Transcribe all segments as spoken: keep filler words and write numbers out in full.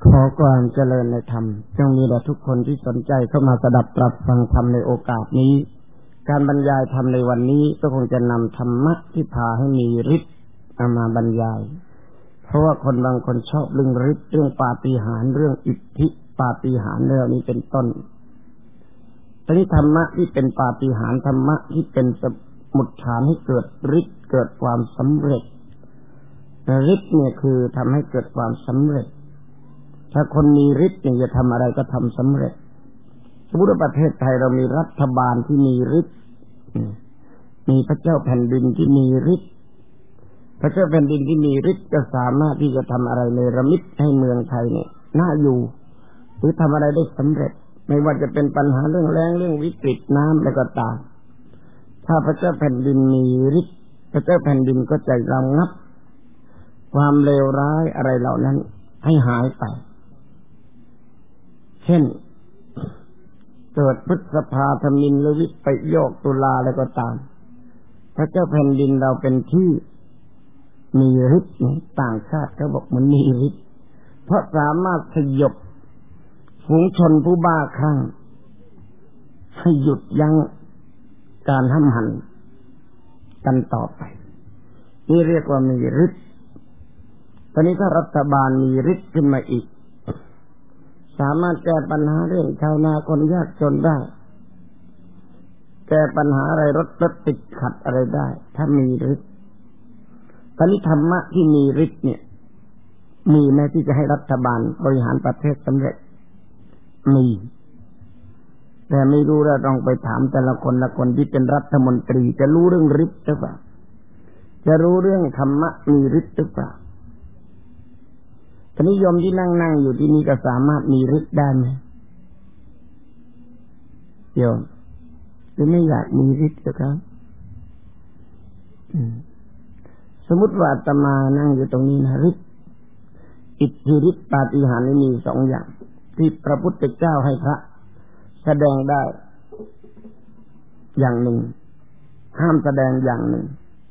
ขอความเจริญในธรรมจงมีแด่ทุกคนที่สนใจเข้ามาสดับตรับฟังธรรมในโอกาสนี้การบรรยายธรรมในวันนี้ก็คงจะนำธรรมะที่พาให้มีฤทธิ์เอามาบรรยายเพราะว่าคนบางคนชอบเรื่องฤทธิ์เรื่องปาฏิหาริย์เรื่องอิทธิปาฏิหาริย์เรื่องนี้เป็นต้นแต่นี้ธรรมะที่เป็นปาฏิหาริย์ธรรมะที่เป็นสมุฏฐานให้เกิดฤทธิ์เกิดความสำเร็จฤทธิ์เนี่ยคือทำให้เกิดความสำเร็จถ้าคนมีฤทธิ์เนี่ยจะทำอะไรก็ทำสำเร็จสมมติว่าประเทศไทยเรามีรัฐบาลที่มีฤทธิ์มีพระเจ้าแผ่นดินที่มีฤทธิ์พระเจ้าแผ่นดินที่มีฤทธิ์ก็สามารถที่จะทำอะไรในระมิดให้เมืองไทยเนี่ยน่าอยู่หรือทำอะไรได้สำเร็จไม่ว่าจะเป็นปัญหาเรื่องแล้งเรื่องวิกฤตน้ำอะไรก็ตามถ้าพระเจ้าแผ่นดินมีฤทธิ์พระเจ้าแผ่นดินก็จะระงับความเลวร้ายอะไรเหล่านั้นให้หายไปเช่นเกิดพฤษภาธมินหรือวิปโยคตุลาอะไรก็ตามพระเจ้าแผ่นดินเราเป็นที่มีฤทธิ์ต่างชาติเขาบอกมันมีฤทธิ์เพราะสามารถสยบฝูงชนผู้บ้าคลั่งให้หยุดยั้งการห้ำหั่นกันต่อไปนี่เรียกว่ามีฤทธิ์ตอนนี้ถ้ารัฐบาลมีฤทธิ์ขึ้นมาอีกสามารถแก้ปัญหาเรื่องชาวนาคนยากจนได้แก้ปัญหาอะไรรถรถติดขัดอะไรได้ถ้ามีฤทธิ์ตอนนี้ธรรมะที่มีฤทธิ์เนี่ยมีแม้ที่จะให้รัฐบาลบริหารประเทศสำเร็จมีแต่ไม่รู้เราต้องไปถามแต่ละคนละคนที่เป็นรัฐมนตรีจะรู้เรื่องฤทธิ์หรือเปล่าจะรู้เรื่องธรรมะมีฤทธิ์หรือเปล่าตอนนี้โยมที่นั่งนั่งอยู่ที่นี่ก็สามารถมีฤทธิ์ได้ไหมโยมหรือไม่อยากมีฤทธิ์ครับสมมติว่าอาตมานั่งอยู่ตรงนี้นะฤทธิ์อิทธิฤทธิ์ปาฏิหาริย์มีสองอย่างที่พระพุทธเจ้าให้พระแสดงได้อย่างหนึ่งห้ามแสดงอย่างหนึ่ง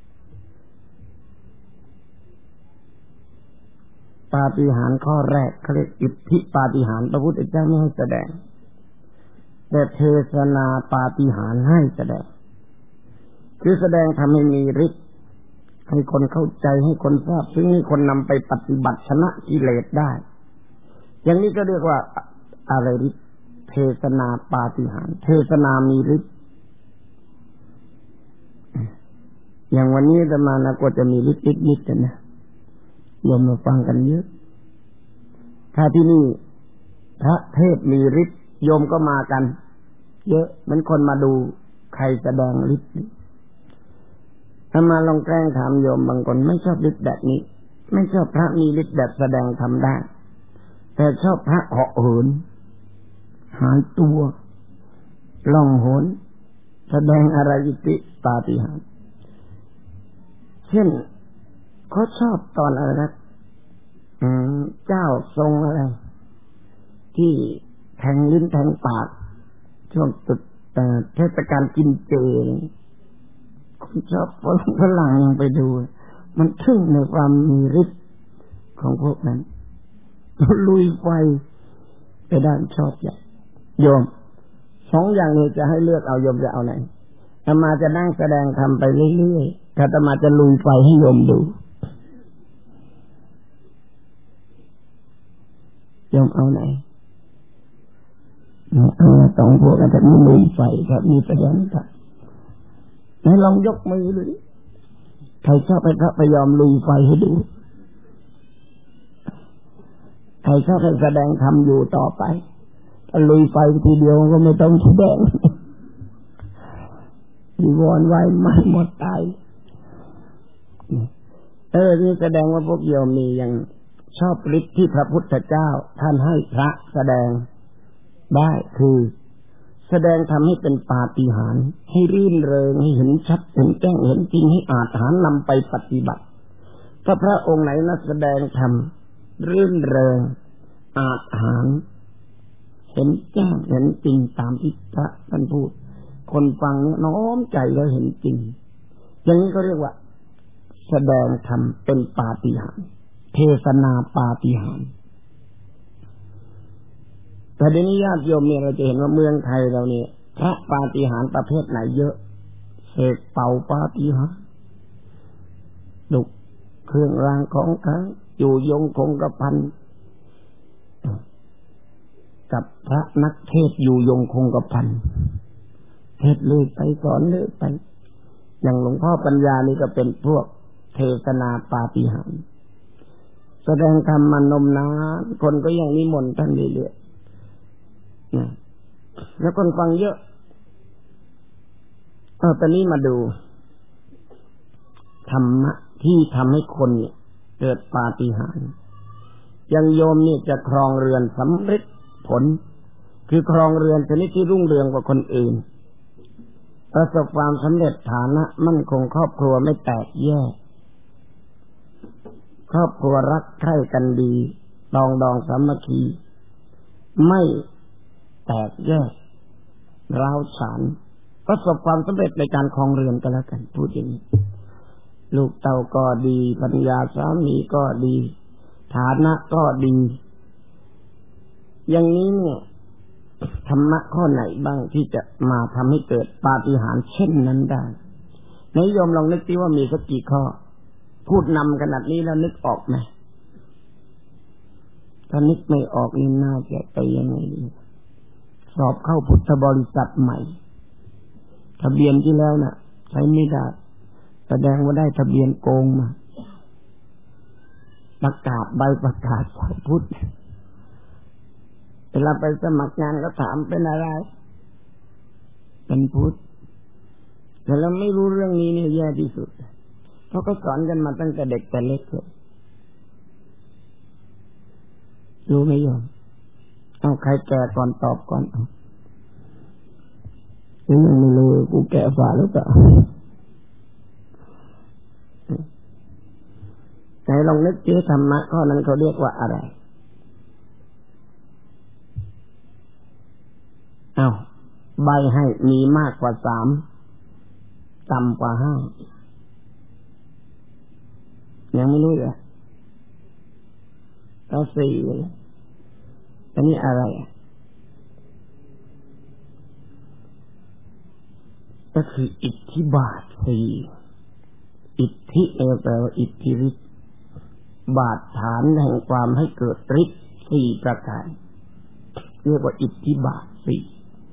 ปาฏิหาริย์ข้อแรกเขาเรียกอิทธิปาฏิหาริย์พระพุทธเจ้าไม่ให้แสดงแต่เทศนาปาฏิหาริย์ให้แสดงคือแสดงทำให้มีฤทธิ์ให้คนเข้าใจให้คนทราบซึ่งให้คนนำไปปฏิบัติชนะกิเลสได้อย่างนี้ก็เรียกว่าอะไรฤทธิ์เทศนาปาฏิหาริย์เทศนามีฤทธิ์อย่างวันนี้อาตมานะก็จะมีฤทธิ์นิดๆกันนะโยมมาฟังกันเยอะถ้าที่นี่พระเทศมีฤทธิ์โยมก็มากันเยอะเหมือนคนมาดูใครแสดงฤทธิ์ถ้ามาลองแกล้งถามโยมบางคนไม่ชอบฤทธิ์แบบนี้ไม่ชอบพระมีฤทธิ์แบบแสดงทำได้แต่ชอบพระเหาะเหินหายตัวล่องหนแสดงอะไรอิทธิปาฏิหาริย์เช่นเขาชอบตอนอะไรนะเจ้าทรงอะไรที่แทงลิ้นแทงปากช่วงตุดเทศกาลกินเจคนชอบฝรั่งยังไปดูมันทึ่งในความมีฤทธิ์ของพวกนั้นลุยไฟไปด้านชอบใหญ่โยมสองอย่างนี้จะให้เลือกเอาโยมจะเอาไหนอาตมาจะนั่งแสดงทำไปเรื่อยๆถ้าอาตมาจะลุยไฟให้โยมดูโยมเอาไหนเอาสองพวกกันแต่มีลุยไฟครับมีประเด็นครับไหนลองยกมือดูดิใครชอบไปพระไปยอมลุยไฟให้ดูใครชอบให้แสดงทำอยู่ต่อไปถ้าลุยไฟทีเดียวก็ไม่ต้องแสดงจีวรไว้ไม่หมดตายเออนี่แสดงว่าพวกโยมมีอย่างชอบฤทธิ์ที่พระพุทธเจ้าท่านให้พระแสดงได้คือแสดงทำให้เป็นปาฏิหาริย์ให้รื่นเริงให้เห็นชัดเห็นแจ้งเห็นจริงให้อาถรรพ์นำไปปฏิบัติถ้าพระองค์ไหนนะแสดงทำรื่นเริงอาถรรพ์เห็นแจ้งเห็นจริงตามที่พระท่านพูดคนฟังเนี่ยน้อมใจแล้วเห็นจริงอย่างนี้ก็เรียกว่าแสดงธรรมเป็นปาฏิหาริย์เทศนาปาฏิหาริย์แต่เดี๋ยวนี้ญาติโยมเนี่ยเราจะเห็นว่าเมืองไทยเราเนี่ยพระปาฏิหาริย์ประเภทไหนเยอะเสกเป่าปาฏิหาริย์ดุเครื่องรางของขลังอยู่ยงคงกระพันกับพระนักเทศอยู่ยงคงกระพันเทศเลยไปสอนเลยไปอย่างหลวงพ่อปัญญานี่ก็เป็นพวกเทศนาปาฏิหาริย์แสดงธรรมมานมนานคนก็ยังนิมนต์ท่านเรื่อยๆนะแล้วคนฟังเยอะเออตอนนี้มาดูธรรมะที่ทำให้คนเนี่ยเกิดปาฏิหาริย์อย่างโยมนี่จะครองเรือนสำเร็จผลคือครองเรือนชนิดที่รุ่งเรืองกว่าคนอื่นประสบความสำเร็จฐานะมั่นคงครอบครัวไม่แตกแยกครอบครัวรักใคร่กันดีดองดองสามัคคีไม่แตกแยกร้าวฉานประสบความสำเร็จในการครองเรือนกันแล้วกันพูดอย่างนี้ลูกเต้าก็ดีภรรยาสามีก็ดีฐานะก็ดีอย่างนี้เนี่ยธรรมะข้อไหนบ้างที่จะมาทำให้เกิดปาฏิหาริย์เช่นนั้นได้นิยมลองนึกสิว่ามีสักกี่ข้อพูดนำขนาดนี้แล้วนึกออกไหมถ้านึกไม่ออกนี่น่าจะไปยังไงดีสอบเข้าพุทธบริษัทใหม่ทะเบียนที่แล้วน่ะใช้ไม่ได้แสดงว่าได้ทะเบียนโกงมาประกาศใบประกาศพุทธเวลาไปสมัครงานก็ถามเป็นอะไรเป็นพุทธแต่เราไม่รู้เรื่องนี้นี่แย่ที่สุดเพราะก็สอนกันมาตั้งแต่เด็กแต่เล็กเลยรู้ไหมโยมเอาใครแก่ก่อนตอบก่อนเอายังไม่รู้กูแก่ฝ่าหรือเปล่าไหนลองนึกชื่อธรรมะข้อนั้นเขาเรียกว่าอะไรเอาใบให้มีมากกว่าสามต่ำกว่าห้ายังไม่รู้เลยแล้วสี่อันนี้อะไรก็คืออิทธิบาทสี่อิทธิเอแปลว่าอิทธิฤทธิ์บาทฐานแห่งความให้เกิดฤทธิ์สี่ประการเรียกว่าอิทธิบาทสี่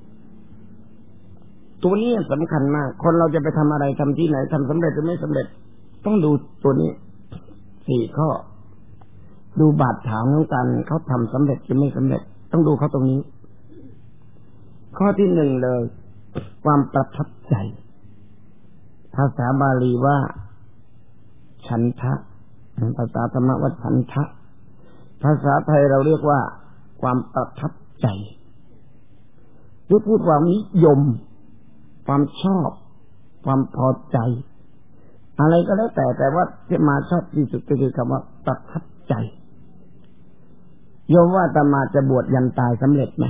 ตัวนี้สำคัญมากคนเราจะไปทำอะไรทำที่ไหนทำสำเร็จหรือไม่สำเร็จต้องดูตัวนี้สี่ข้อดูบาทฐานของการเขาทำสำเร็จหรือไม่สำเร็จต้องดูเขาตรงนี้ข้อที่หนึ่งเลยความประทับใจภาษาบาลีว่าฉันทะภาษาธรรมะว่าฉันทะภาษาไทยเราเรียกว่าความประทับใจหรือพูดความนิยมความชอบความพอใจอะไรก็แล้วแต่แต่ว่าที่มาชอบที่สุดก็คือคำว่าประทับใจโยมว่าอาตมาจะบวชยันตายสำเร็จไหม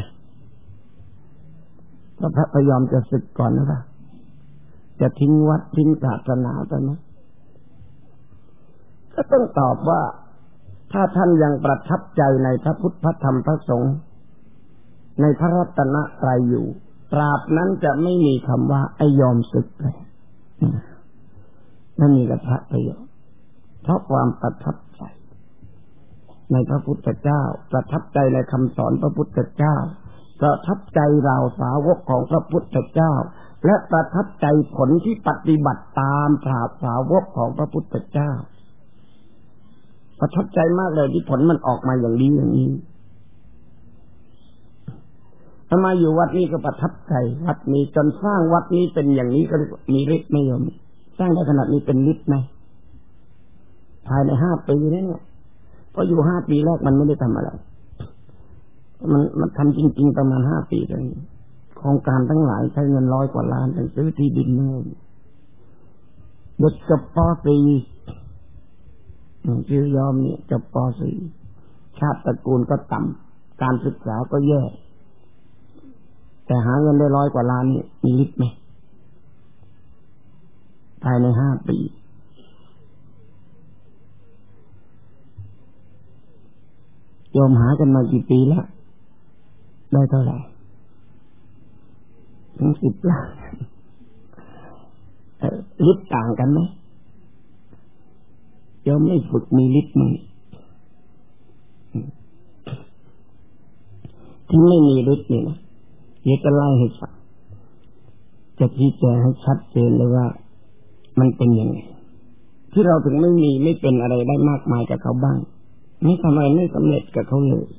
พระพยอมจะศึกก่อนหรือเปล่าจะทิ้งวัดทิ้งศาสนาไปไหมก็ต้องตอบว่าถ้าท่านยังประทับใจในพระพุทธพระธรรมพระสงฆ์ในพระรัตนตรัยอยู่ตราบนั้นจะไม่มีคำว่าไอ้ยอมศึกเลยไม่มีกับพระพยอมเพราะความประทับใจในพระพุทธเจ้าประทับใจในคำสอนพระพุทธเจ้าประทับใจเราสาวกของพระพุทธเจ้าและประทับใจผลที่ปฏิบัติตามพระสาวกของพระพุทธเจ้าประทับใจมากเลยที่ผลมันออกมาอย่างนี้อย่างนี้ถ้ามาอยู่วัดนี้ก็ประทับใจวัดนี้จนสร้างวัดนี้เป็นอย่างนี้ก็มีฤทธิ์ไม่ยอมสร้างได้ขนาดนี้เป็นฤทธิ์ไหมภายในห้าปีนี่เนี่ยเพราะอยู่ห้าปีแรกมันไม่ได้ทำอะไรมันมันทำจริงๆประมาณห้าปีเลยโครงการทั้งหลายใช้เงินร้อยกว่าล้านไปซื้อที่ดินเงินเด็กจบป .สี่ ชื่อยอมเนี่ยจบป .สี่ ชาติตระกูลก็ต่ำการศึกษาก็แย่แต่หาเงินได้ร้อยกว่าล้านนี่มีฤทธิ์ไหมภายในห้าปีโยมหากันมากี่ปีแล้วได้เท่าไหร่ถึงสิบล้านฤทธิ์ต่างกันไหมโยมไม่ฝึกมีฤทธิ์มั้งที่ไม่มีฤทธิ์นี่นะเดี๋ยวจะไล่ให้ฟังจะชี้แจงให้ชัดเจนเลยว่ามันเป็นยังไงที่เราถึงไม่มีไม่เป็นอะไรได้มากมายกับเขาบ้างไม่ทำอะไรไม่สำเร็จกับเขาเลย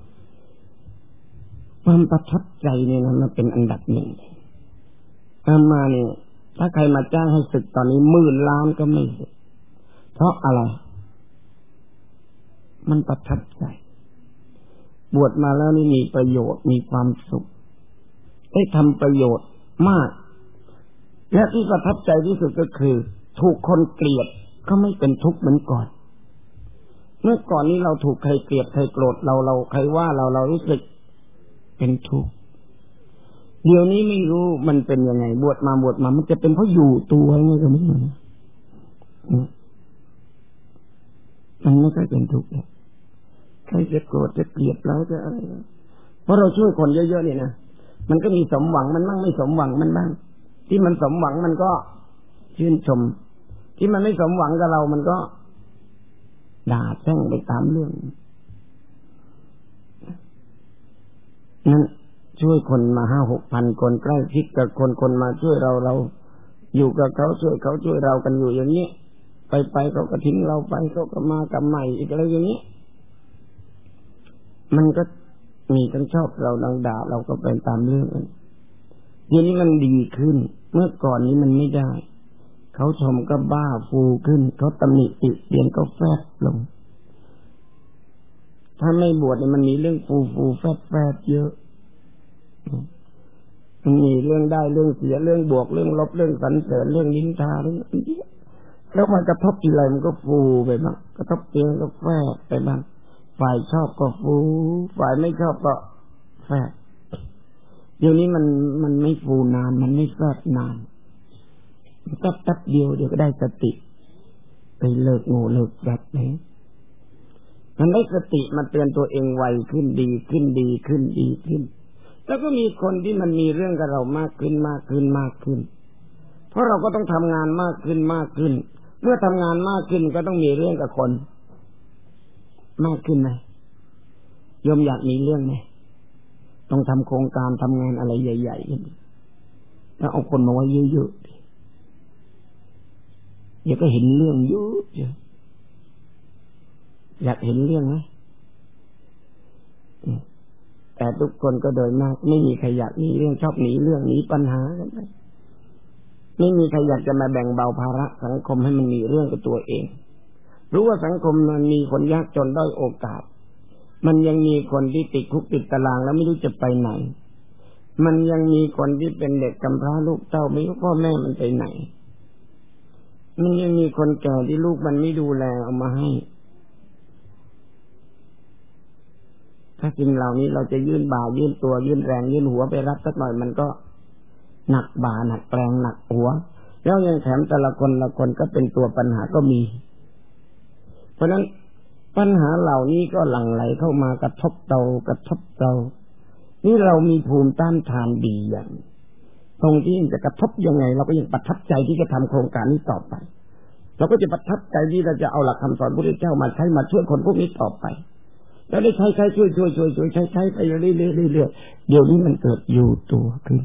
ความประทับใจเนี่ยนะมันเป็นอันดับหนึ่งอามาเนี่ยถ้าใครมาจ้างให้ศึกตอนนี้หมื่นล้านก็ไม่ศึกเพราะอะไรมันประทับใจบวชมาแล้วนี่มีประโยชน์มีความสุขได้ทำประโยชน์มากและที่ประทับใจที่สุดก็คือถูกคนเกลียดก็ไม่เป็นทุกข์เหมือนก่อนเมื่อก่อนนี้เราถูกใครเกลียดใครโกรธเราเราใครว่าเราเรารู้สึกเป็นทุกข์เดี๋ยวนี้ไม่รู้มันเป็นยังไงบวชมาบวชมามันจะเป็นเพราะอยู่ตัวไงก็ไม่รู้มันไม่ค่อยเป็นทุกข์เลยใครจะโกรธจะเกลียดเราจะอะไรเพราะเราช่วยคนเยอะๆนี่นะมันก็มีสมหวังมันบ้างไม่สมหวังมันบ้างที่มันสมหวังมันก็ชื่นชมที่มันไม่สมหวังกับเรามันก็ด่าแช่งไปตามเรื่องนั้นช่วยคนมาห้าหกพันคนใกล้ชิดกับคนคนมาช่วยเราเราอยู่กับเขาช่วยเขาช่วยเรากันอยู่อย่างนี้ไปไปเขาก็ทิ้งเราไปเขาก็มากับใหม่อีกอะไรอย่างนี้มันก็มีทั้งชอบเราดังด่าเราก็เป็นตามเรื่องนั้นทีนี้มันดีขึ้นเมื่อก่อนนี้มันไม่ได้เขาชมก็บ้าฟูขึ้นเขาตำหนิติเตียนก็แฟบลงถ้าไม่บวชเนี่ยมันมีเรื่องฟูฟูแฟบแฟบเยอะมันมีเรื่องได้เรื่องเสียเรื่องบวกเรื่องลบเรื่องสรรเสริญเรื่องนินทาเรื่องนี้แล้วมันกระทบทีไรมันก็ฟูไปบ้างกระทบเตียงก็แฟบไปบ้างฝ่ายชอบก็ฟูฝ่ายไม่ชอบก็แฟบเดี๋ยวนี้มันมันไม่ฟูนานมันไม่แฟบนานแป๊บแป๊บเดียวเดี๋ยวก็ได้สติไปเลิกโง่เลิกแบบนี้มันได้สติมาเตือนตัวเองไวขึ้นดีขึ้นดีขึ้นดีขึ้นแล้วก็มีคนที่มันมีเรื่องกับเรามากขึ้นมากขึ้นมากขึ้นเพราะเราก็ต้องทำงานมากขึ้นมากขึ้นเมื่อทำงานมากขึ้นก็ต้องมีเรื่องกับคนมากขึ้นไหมโยมอยากมีเรื่องไหมต้องทำโครงการทำงานอะไรใหญ่ๆแล้วเอาคนมาไว้เยอะๆเดี๋ยวก็เห็นเรื่องเยอะอยากเห็นเรื่องไหมแต่ทุกคนก็โดยมากไม่มีใครอยากมีเรื่องชอบหนีเรื่องหนีปัญหากันไปไม่มีใครอยากจะมาแบ่งเบาภาระสังคมให้มันมีเรื่องกับตัวเองรู้ว่าสังคมมันมีคนยากจนด้อยโอกาสมันยังมีคนที่ติดคุกติดตารางแล้วไม่รู้จะไปไหนมันยังมีคนที่เป็นเด็กกำพร้าลูกเต้าไม่รู้พ่อแม่มันไปไหนมันยังมีคนแก่ที่ลูกมันไม่ดูแลเอามาให้ถ้าสิ่งเหล่านี้เราจะยื่นบ่ายื่นตัวยื่นแรงยื่นหัวไปรับสักหน่อยมันก็หนักบ่าหนักแรงหนักหัวแล้วยังแถมแต่ละคนละคนก็เป็นตัวปัญหาก็มีเพราะนั้นปัญหาเหล่านี้ก็หลั่งไหลเข้ามากระทบเรากระทบเรานี่เรามีภูมิต้านทานดีอย่างตรงที่จะกระทบยังไงเราก็ยังประทับใจที่จะทำโครงการนี้ต่อไปเราก็จะประทับใจที่เราจะเอาหลักคำสอนพระพุทธเจ้ามาใช้มาช่วยคนพวกนี้ต่อไปแล้วได้ใช้ใช้ช่วยช่วยช่วยช่วยใช้ใช้ไปเรื่อยๆเรื่อยๆเดี๋ยวนี้มันเกิดอยู่ตัวขึ้น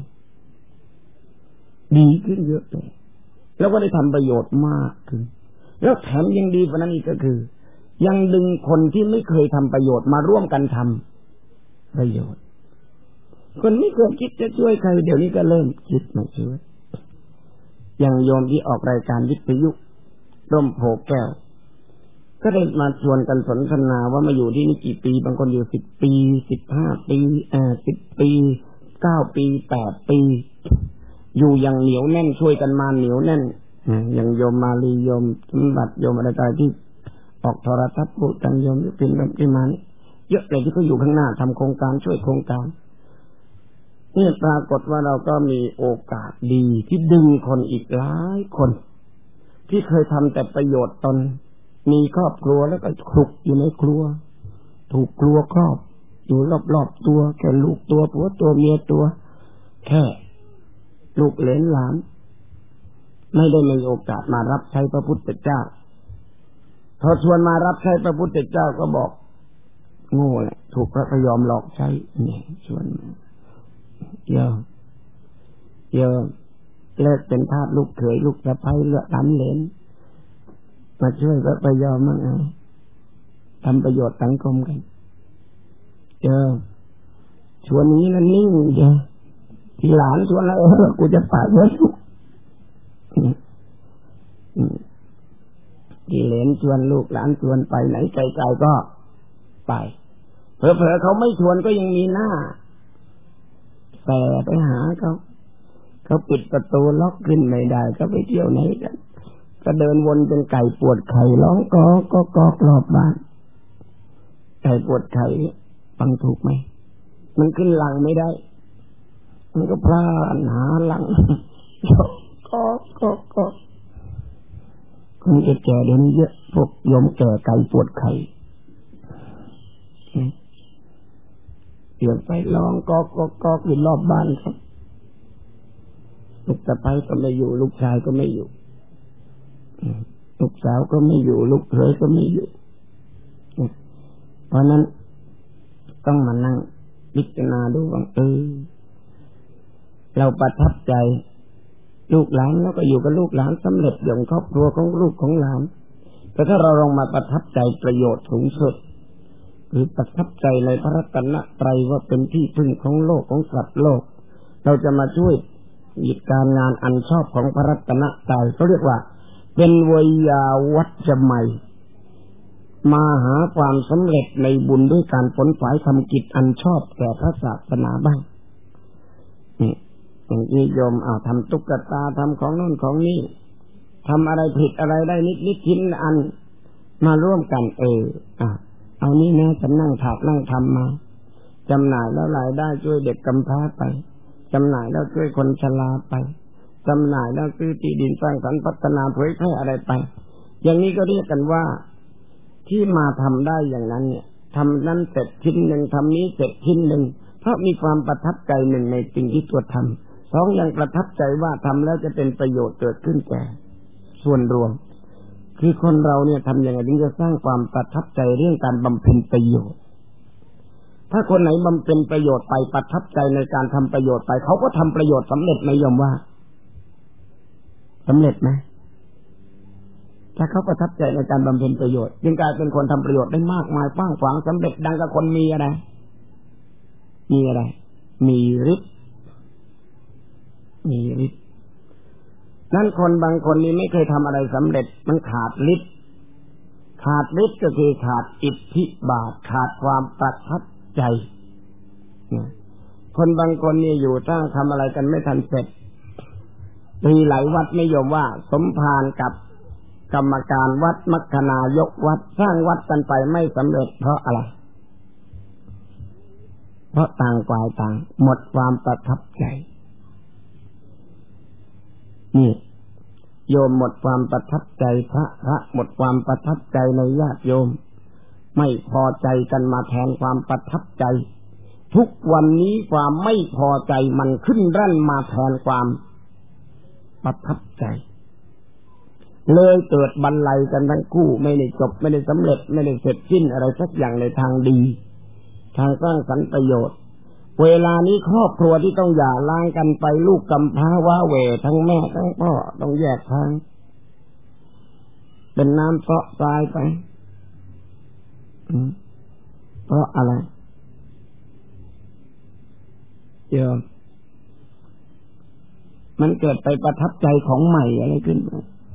ดีขึ้นเยอะเลยแล้วก็ได้ทำประโยชน์มากขึ้นแล้วแถมยังดีกว่านั้นอีกก็คือยังดึงคนที่ไม่เคยทำประโยชน์มาร่วมกันทำประโยชน์คนไม่เคยคิดจะช่วยใครเดี๋ยวนี้ก็เริ่มคิดมาช่วยอย่างโยมที่ออกรายการวิทยุร่มโพแก้วก็ได้มาชวนกันสนทนาว่ามาอยู่ที่นี่กี่ปีบางคนอยู่สิบปีสิบห้าปีเอ่อสิบปีเก้าปีแปดปีอยู่อย่างเหนียวแน่นช่วยกันมาเหนียวแน่นอย่างโยมมาลีโยมสมบัติโยมอะไรต่างที่ออกโทรทัศน์พูดกันโยมยุพินแบบที่มาเยอะเลยที่เขาอยู่ข้างหน้าทำโครงการช่วยโครงการนี่ปรากฏว่าเราก็มีโอกาสดีที่ดึงคนอีกหลายคนที่เคยทำแต่ประโยชน์ตนมีครอบครัวแล้วก็คลุกอยู่ในครัวถูกครัวครอบอยู่รอบๆตัวแค่ลูกตัวผัวตัวเมียตัวแค่ลูกเหลนหลานไม่ได้มีโอกาสมารับใช้พระพุทธเจ้าพอชวนมารับใช้พระพุทธเจ้าก็บอกโง่แหละถูกพระพยอมหลอกใช้เนี่ยชวนมาเยอะเยอะเลิกเป็นทาสลูกเขยลูกสะใภ้เลือดหลานเหลนมาช่วยพระพยอมมั่งเอาทำประโยชน์สังคมกันเจอชวนนี้นั่นนิ่งเจอที่หลานชวนแล้วเออกูจะไปเยอะที่เหลนชวนลูกหลานชวนไปไหนไกลๆก็ไปเผลอๆเขาไม่ชวนก็ยังมีหน้าแต่ไปหาเขาเขาปิดประตูล็อกขึ้นไม่ได้เขาไปเที่ยวไหนกันก็เดินวนเป็นไก่ปวดไข่ร้องก็ก็ก็รอบบ้านไก่ปวดไข่ฟังถูกไหมมันขึ้นหลังไม่ได้มันก็พลานหาหลังก็ก็ก็คนแก่ๆเดี๋ยวนี้เยอะพวกโยมแก่ไก่ปวดไข่เดี๋ยวไปร้องก็ก็ก็อยู่รอบบ้านครับลูกสะใภ้ก็ไม่อยู่ลูกชายก็ไม่อยู่ลูกสาวก็ไม่อยู่ลูกเขยก็ไม่อยู่เพราะนั้นต้องมานั่งพิจารณาดูว่าเออเราประทับใจลูกหลานแล้วก็อยู่กับลูกหลานสำเร็จอย่างครอบครัวของลูกของหลานแต่ถ้าเราลองมาประทับใจประโยชน์สูงสุดหรือประทับใจในพระรัตนตรัยว่าเป็นที่พึ่งของโลกของสัตว์โลกเราจะมาช่วยกิจการงานอันชอบของพระรัตนตรัยเขาเรียกว่าเป็นวิยาวัจจะใหม่มาหาความสำเร็จในบุญด้วยการผลฝ่ายทำกิจอันชอบแก่พระศาสนาบ้างนี่อย่างนี้โยมเอาทำตุ๊กตาทำของโน่นของนี่ทำอะไรผิดอะไรได้นิดนิดชิ้นอันมาร่วมกันเอออ่ะเอานี้นะจะนั่งถากนั่งทำมาจำหน่ายแล้วรายได้ช่วยเด็กกำพร้าไปจำหน่ายแล้วช่วยคนชราไปจำหน่ายแล้วซื้อที่ดินสร้างสรรค์พัฒนาเผยแพร่อะไรไปอย่างนี้ก็เรียกกันว่าที่มาทำได้อย่างนั้นเนี่ยทำนั้นเสร็จชิ้นหนึ่งทำนี้เสร็จชิ้นหนึ่งเพราะมีความประทับใจหนึ่งในสิ่งที่ตัวทำสองยังประทับใจว่าทำแล้วจะเป็นประโยชน์เกิดขึ้นแก่ส่วนรวมคือคนเราเนี่ยทำอย่างไรถึงจะสร้างความประทับใจเรื่องการบำเพ็ญประโยชน์ถ้าคนไหนบำเพ็ญประโยชน์ไปประทับใจในการทำประโยชน์ไปเขาก็ทำประโยชน์สำเร็จไหมโยมว่าสำเร็จไหมถ้าเขาประทับใจในการบำเพ็ญประโยชน์จึงกลายเป็นคนทำประโยชน์ได้มากมายกว้างขวางสำเร็จดังกับคนมีอะไรมีอะไรมีฤทธิ์มีฤทธิ์นั่นคนบางคนนี่ไม่เคยทำอะไรสำเร็จมันขาดฤทธิ์ขาดฤทธิ์ก็คือขาดอิทธิบาทขาดความประทับใจคนบางคนนี่อยู่ตั้งทำอะไรกันไม่ทันเสร็จมีหลายวัดไม่ยอมว่าสมภารกับกรรมการวัดมัคคณายกวัดสร้างวัดกันไปไม่สำเร็จเพราะอะไรเพราะต่างฝ่ายต่างหมดความประทับใจนี่โยมหมดความประทับใจพระพระหมดความประทับใจในญาติโยมไม่พอใจกันมาแทนความประทับใจทุกวันนี้ความไม่พอใจมันขึ้นรั่นมาแทนความประทับใจเลยเกิดบรรลัยกันทั้งคู่ไม่ได้จบไม่ได้สำเร็จไม่ได้เสร็จสิ้นอะไรสักอย่างในทางดีทางสร้างสรรค์ประโยชน์เวลานี้ครอบครัวที่ต้องหย่าร้างกันไปลูกกำพร้าว้าเหวทั้งแม่ทั้งพ่อต้องแยกทางเป็นน้ำเซาะทรายไปเพราะอะไรเดี๋ยวมันเกิดไปประทับใจของใหม่อะไรขึ้นมา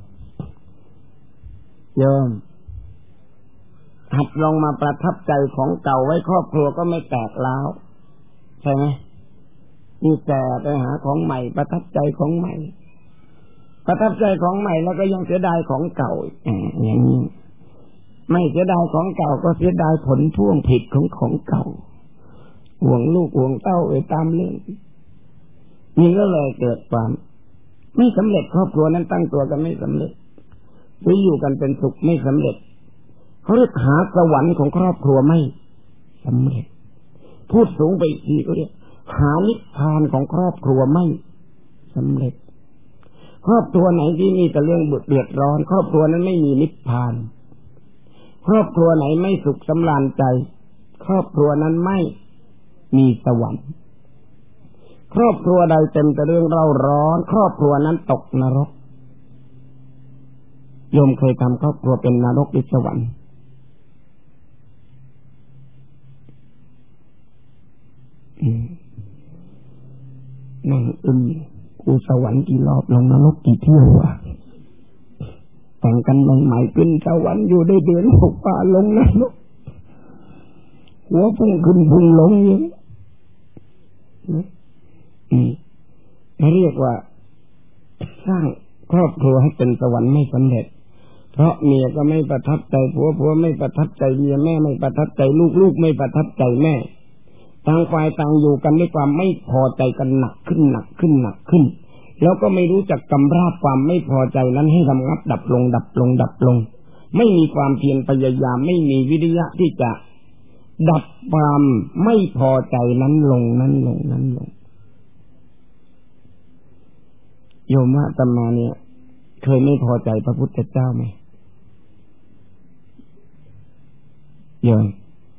โยมหัดลองมาประทับใจของเก่าไว้ครอบครัวก็ไม่แตกร้าวใช่ไหมนี่แต่ไปหาของใหม่ประทับใจของใหม่ประทับใจของใหม่แล้วก็ยังเสียดายของเก่าอย่างนี้ไม่เสียดายของเก่าก็เสียดายผลพ่วงผิดของของเก่าห่วงลูกห่วงเต้าไปตามเรื่องนี่ก็เลยเกิดความไม่สำเร็จครอบครัวนั้นตั้งตัวกันไม่สำเร็จหรืออยู่กันเป็นสุขไม่สำเร็จเขาเรียกหาสวรรค์ของครอบครัวไม่สำเร็จพูดสูงไปอีกทีก็เรียกหานิพพานของครอบครัวไม่สำเร็จครอบครัวไหนที่มีแต่เรื่องเดือดร้อนครอบครัวนั้นไม่มีนิพพานครอบครัวไหนไม่สุขสำราญใจครอบครัวนั้นไม่มีสวรรค์ครอบครัวใดเต็มแต่เรื่องเร่าร้อนครอบครัวนั้นตกนรกโยมเคยทำครอบครัวเป็นนรกหรือสวรรค์นั่งอึมกูสวรรค์กี่รอบลงนรกกี่เที่ยวอ่ะแต่งกันใหม่ๆขึ้นสวรรค์อยู่ได้เดือนหกป่าลงนรกหัวพุ่งขึ้นพุ่งลงอย่างอืมเรียกว่าสร้างครอบครัวให้เป็นสวรรค์ไม่สำเร็จเพราะเมียก็ไม่ประทับใจผัวผัวไม่ประทับใจเมียแม่ไม่ประทับใจลูกลูกไม่ประทับใจแม่ต่างฝ่ายต่างอยู่กันด้วยความไม่พอใจกันหนักขึ้นหนักขึ้นหนักขึ้นแล้วก็ไม่รู้จักกำราบความไม่พอใจนั้นให้ระงับดับลงดับลงดับลงไม่มีความเพียรพยายามไม่มีวิริยะที่จะดับความไม่พอใจนั้นลงนั้นลงนั้นลงโยมว่าอาตมาเนี่ยเคยไม่พอใจพระพุทธเจ้าไหมโยม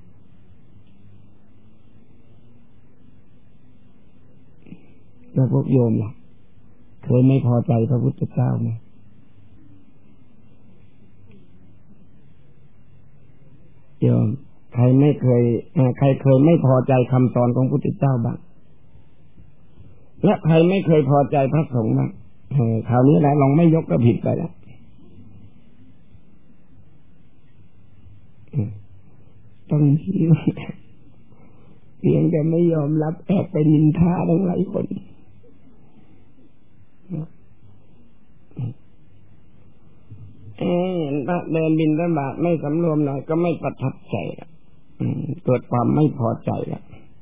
แล้วพวกโยมล่ะเคยไม่พอใจพระพุทธเจ้าไหมโยมใครไม่เคยใครเคยไม่พอใจคำสอนของพระพุทธเจ้าบ้างและใครไม่เคยพอใจพระสงฆ์บ้างคราวนี้แหละลองไม่ยกก็ผิดไปแล้วต้องมีเพียงแต่ไม่ยอมรับแอบไปนินทาทั้งหลายคนเอ๊ะถ้าเดินบิณฑบาตไม่สำรวมหน่อยก็ไม่ประทับใจละเกิดความไม่พอใจละ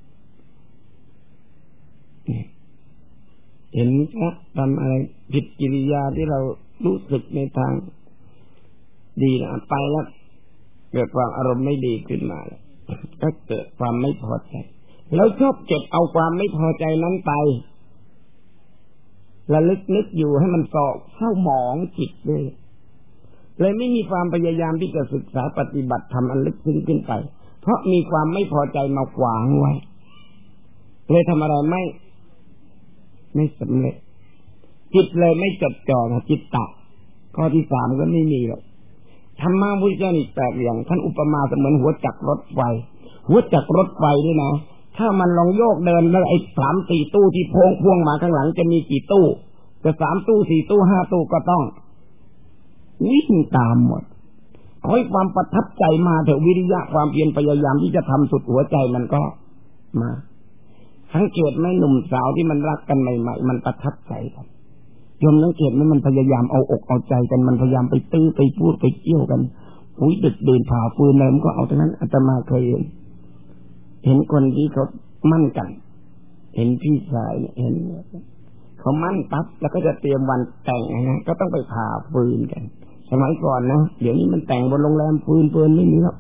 เห็นพระทำอะไรผิดกิริยาที่เรารู้สึกในทางดีนะไปแล้วเกิดความอารมณ์ไม่ดีขึ้นมาแล้วก็เกิดความไม่พอใจแล้วชอบเก็บเอาความไม่พอใจนั้นไประลึกนึกอยู่ให้มันสอบเข้าหมองจิตด้วยเลยไม่มีความพยายามที่จะศึกษาปฏิบัติทำอันลึกซึ้งขึ้นไปเพราะมีความไม่พอใจมาขวางไว้เลยทำอะไรไม่ไม่สำเร็จจิตเลยไม่จดจ่อนะจิตตะข้อที่สามก็ไม่มีหรอกธรรมะพุทธเจ้านี่แปลกอย่างท่านอุปมาเสมือนหัวจักรรถไฟหัวจักรรถไฟนี่นะถ้ามันลองโยกเดินแล้วไอ้สามสี่ตู้ที่พวงพวงมาข้างหลังจะมีกี่ตู้จะสามตู้สี่ตู้ห้าตู้ก็ต้องวิ่งตามหมดขอให้ความประทับใจมาเถอะวิริยะความเพียรพยายามที่จะทำสุดหัวใจมันก็มาสังเกตไหมหนุ่มสาวที่มันรักกันใหม่ๆมันประทับใจกันยมสังเกตไหมมันพยายามเอาอกเอาใจกันมันพยายามไปตื้อไปพูดไปเกี่ยวกันอุ้ยดึกเดินผ่าฟืนอะไรมันก็เอาทั้งนั้นอาตมาเคยเห็นเห็นคนที่เขามั่นกันเห็นพี่ชายเห็นเขามั่นปั๊บแล้วก็จะเตรียมวันแต่งนะก็ต้องไปผ่าฟืนกันสมัยก่อนนะเดี๋ยวนี้มันแต่งบนโรงแรมฟืนเฟืนไม่มีหรอก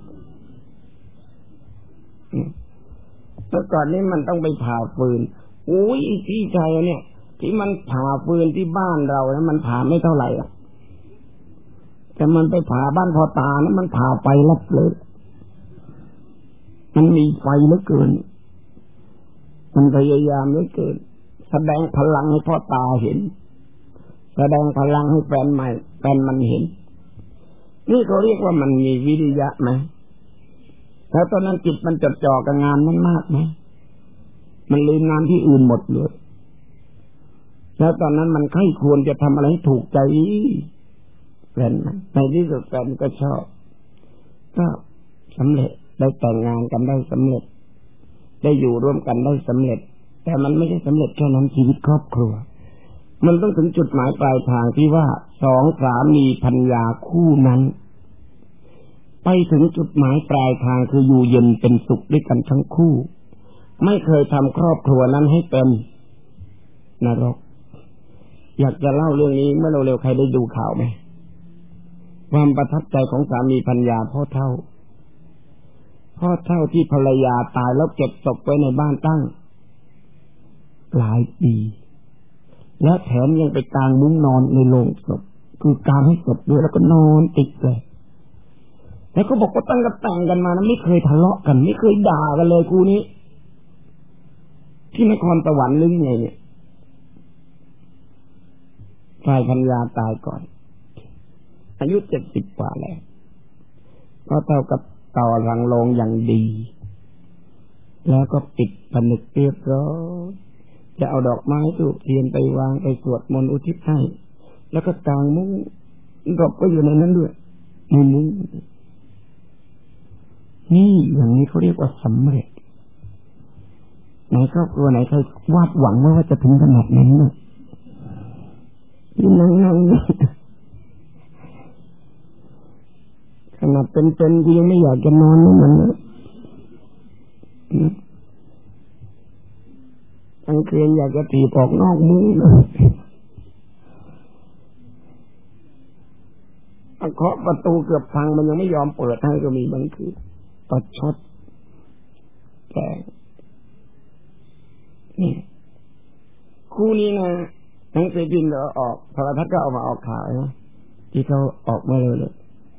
เมื่อก่อนนี้มันต้องไปผ่าฟืนโอ้ยพี่ชายเนี่ยที่มันผ่าฟืนที่บ้านเรานะมันผ่าไม่เท่าไหร่อ่ะแต่มันไปผ่าบ้านพ่อตานะมันผ่าไปลับเลยมันมีไฟเหลือเกินมันพยายามเหลือเกินแสดงพลังให้พ่อตาเห็นแสดงพลังให้แฟนใหม่แฟนมันเห็นนี่เขาเรียกว่ามันมีวิริยะไหมแล้วตอนนั้นจิตมันจดจ่อกับงานนั้นมากไหมมันลืมงานที่อื่นหมดเลยแล้วตอนนั้นมันใคร่ควรจะทำอะไรให้ถูกใจแฟนในที่สุดแฟนก็ชอบก็สำเร็จได้แต่งงานกันได้สำเร็จได้อยู่ร่วมกันได้สำเร็จแต่มันไม่ใช่สำเร็จแค่นั้นชีวิตครอบครัวมันต้องถึงจุดหมายปลายทางที่ว่าสองสามีภรรยาคู่นั้นไปถึงจุดหมายปลายทางคืออยู่เย็นเป็นสุขด้วยกันทั้งคู่ไม่เคยทำครอบครัวนั้นให้เป็นนรกอยากจะเล่าเรื่องนี้เมื่อเร็วๆใครได้ดูข่าวไหมความประทับใจของสามีภรรยาพ่อเฒ่าพ่อเท่าที่ภรรยาตายแล้วเก็บศพไว้ในบ้านตั้งหลายปีและแถมยังไปกางมุ้งนอนในโรงศพคือกางให้ศพด้วยแล้วก็นอนติดเลยแล้วก็บอกว่าตั้งกันแต่งกันมานะไม่เคยทะเลาะกันไม่เคยด่ากันเลยคู่นี้ที่นครสวรรค์หรือไงเนี่ยฝ่ายภรรยาตายก่อนอายุเจ็ดสิบกว่าแล้วก็เท่ากับต่อรังโลงอย่างดีแล้วก็ปิดผนึกเรียบร้อยจะเอาดอกไม้ธูปเทียนไปวางไปสวดมนต์อุทิศให้แล้วก็กางมุ้งศพก็อยู่ในนั้นด้วยนี่มุ้งนี่อย่างนี้เขาเรียกว่าสำเร็จในครอบครัวไหนเคยวาดหวังว่าจะถึงขนาดนั้นเนี่ยที่นั่งนั่งขนาดเป็นๆกูยังไม่อยากจะนอนนี่มันนะทั้งคืนอยากจะถีบออกนอกมุ้งเลยเคาะประตูเกือบพังมันยังไม่ยอมเปิดให้ก็มีบางคืนประชดแต่นี่คู่นี้นะทั้งเซบินแล้วออกโทรทัศน์ก็เอามาออกข่าวนะที่เขาออกมาเลย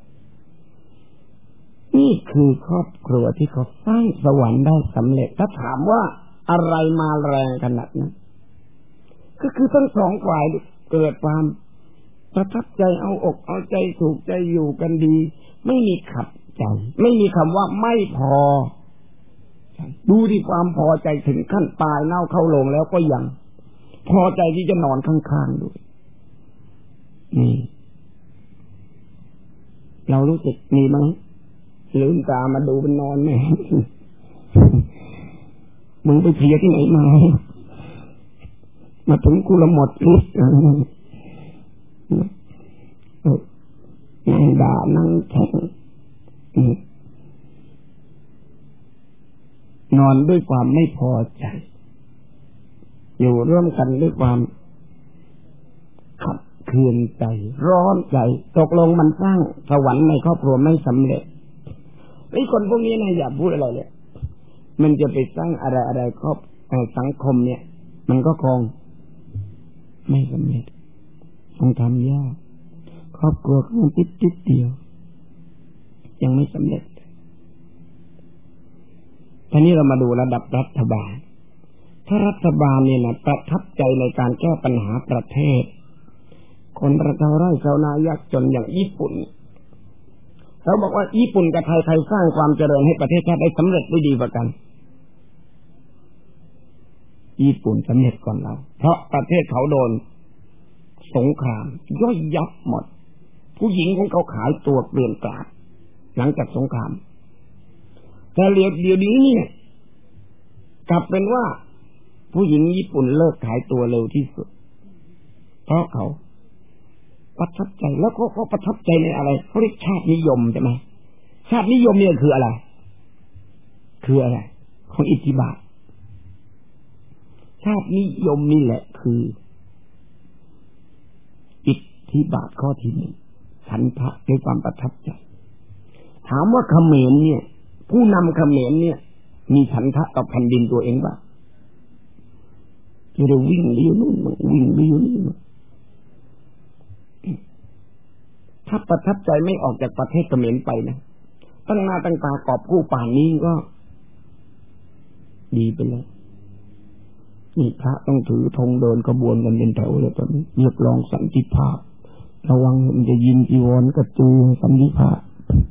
นี่คือครอบครัวที่เขาสร้างสวรรค์ได้สำเร็จถ้าถามว่าอะไรมาแรงขนาดนั้นก็คือทั้งสองฝ่ายเกิดความประทับใจเอาอกเอาใจถูกใจอยู่กันดีไม่มีขัดใจไม่มีคำว่าไม่พอดูที่ความพอใจถึงขั้นตายเน่าเข้าโรงแล้วก็ยังพอใจที่จะนอนข้างๆด้วยนี่เรารู้สึกมีไหมลืมตามาดูเป็นนอนไหมมึงไปเพียที่ไหนมามาถึงกูละหมดฤทธิ์นั่งด่านั่งแข่งนอนด้วยความไม่พอใจอยู่ร่วมกันด้วยความขัดเคืองใจร้อนใจตกลงมันสร้างสวรรค์ในครอบครัวไม่สำเร็จไอ้คนพวกนี้นะอย่าพูดอะไรเลยมันจะไปสร้างอะไรอะไรครอบสังคมเนี่ยมันก็คงไม่สำเร็จต้องทำยากครอบครัวก็มันติดติดเดียวยังไม่สำเร็จทีนี้เรามาดูระดับรัฐบาลถ้ารัฐบาลเนี่ยนะประทับใจในการแก้ปัญหาประเทศคนประชาไร่ชาวนายากจนอย่างญี่ปุ่นเขาบอกว่าญี่ปุ่นกับไทยใครสร้างความเจริญให้ประเทศชาติได้สำเร็จได้ดีกว่ากันญี่ปุ่นสำเร็จก่อนเราเพราะประเทศเขาโดนสงครามย่อยยับหมดผู้หญิงของเขาขายตัวเกลื่อนกลาดหลังจากสงครามแต่เดี๋ยวเดี๋ยวนี้เนี่ยกลับเป็นว่าผู้หญิงญี่ปุ่นเลิกขายตัวเร็วที่สุดเพราะเขาประทับใจแล้วก็เขาประทับใจในอะไรเขาเรียกชาตินิยมใช่ไหมชาตินิยมเนี่ยคืออะไรคืออะไรของอิทธิบาทชาตินิยมนี่แหละคืออิทธิบาทข้อที่หนึ่งฉันทะด้วยความประทับใจถามว่าเขมรเนี่ยผู้นำเขมรเนี่ยมีฉันทะต่อแผ่นดินตัวเองป่ะจะได้วิ่งเลี้ยวนู่นวิ่งเลี้ยวนี่ถ้าประทับใจไม่ออกจากประเทศเขมรไปนะตั้งหน้าตั้งตากอบกู้ป่านนี้ก็ดีไปแล้วนี่พระต้องถือธงเดินขบวนกันเป็นแถวเลยตอนนี้เรียกร้องสันติภาพระวังมันจะยิงจีวรกระจูสันติภาพ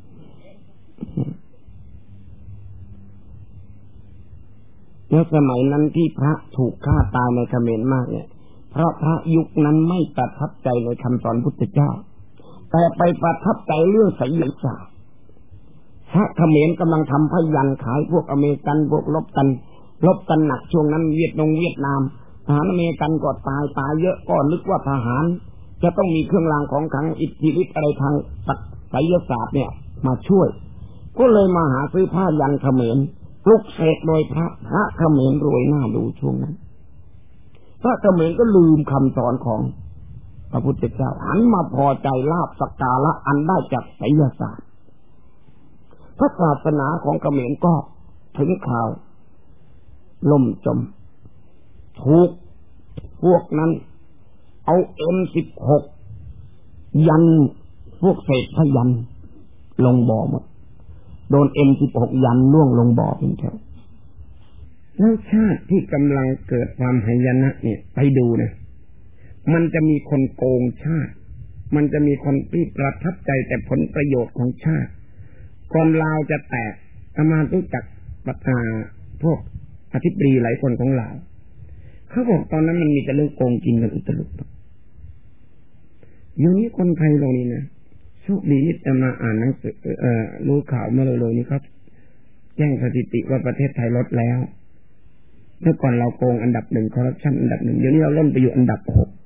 แล้วสมัยนั้นที่พระถูกฆ่าตายในเขมรมากเนี่ยเพราะพระยุคนั้นไม่ประทับใจในคำสอนพุทธเจ้าแต่ไปประทับใจเรื่องไสยศาสตร์พระเขมรกำลังทำพยัญชนะขายพวกอเมริกันพวกลบกันลบกันหนักช่วงนั้นเวียดนงเวียดนามทหารอเมริกันก็ตายตายเยอะก็นึกว่าทหารจะต้องมีเครื่องรางของขลังอิทธิฤทธิ์อะไรทางไสยศาสตร์เนี่ยมาช่วยก็เลยมาหาซื้อผ้ายันเขมรปลุกเสกโดยพระพระเขมรรวยหน้าดูช่วงนั้นพระเขมรก็ลืมคำสอนของพระพุทธเจ้าหันมาพอใจลาภสักการะอันได้จากไสยศาสตร์พระศาสนาของเขมรก็ถึงข่าวล่มจมถูกพวกนั้นเอา เอ็ม สิบหก ยันพวกเศษพยันลงบ่อหมดโดน เอ็ม สิบหก ยันล่วงลงบ่อเป็นแถวแล้วชาติที่กำลังเกิดความหายนะเนี่ยไปดูนะมันจะมีคนโกงชาติมันจะมีคนที่ประทับใจแต่ผลประโยชน์ของชาติคนลาวจะแตกอามารู้จักปัตตาพวกอธิบดีหลายคนของลาวเขาบอกตอนนั้นมันมีแต่เรื่องโกงกินกันอุตลุดอยู่นี้คนไทยเรานี่นะโชคดีที่จะมาอ่านหนังสือเอ่อรู้ข่าวเมื่อเร็วๆนี้ครับแจ้งสถิติว่าประเทศไทยลดแล้วเมื่อก่อนเราโกงอันดับหนึ่งคอร์รัปชันอันดับหนึ่งเดี๋ยวนี้เราล่นไปอยู่อันดับหก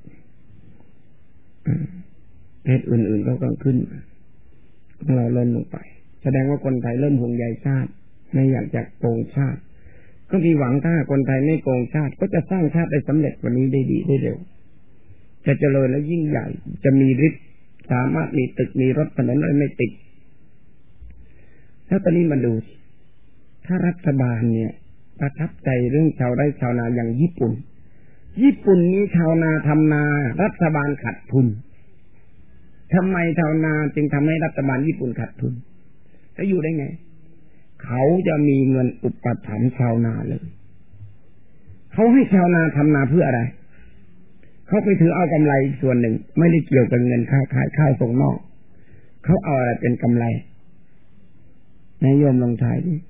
ประเทศอื่นๆก็กำลังขึ้นเราล่นลงไปแสดงว่าคนไทยเริ่มห่วงใยชาติไม่อยากจะโกงชาติก็มีหวังถ้าคนไทยไม่โกงชาติก็จะสร้างชาติได้สำเร็จวันนี้ได้ดีได้เร็วจะเจริญและยิ่งใหญ่จะมีฤทธิ์สามารถมีตึกมีรถถนนอะไรไม่ติดแล้วตอนนี้มาดูถ้ารัฐบาลเนี่ยประทับใจเรื่องชาวไร่ชาวนาอย่างญี่ปุ่นญี่ปุ่นนี้ชาวนาทำนารัฐบาลขาดทุนทำไมชาวนาจึงทำให้รัฐบาลญี่ปุ่นขาดทุนจะอยู่ได้ไงเขาจะมีเงินอุปถัมภ์ชาวนาเลยเขาให้ชาวนาทำนาเพื่ออะไรเขาไปถือเอากำไรส่วนหนึ่งไม่ได้เกี่ยวกับเงินค่าขายข้าวส่งนอกเขาเอาอะไรเป็นกำไรนายโยมลองทายดิ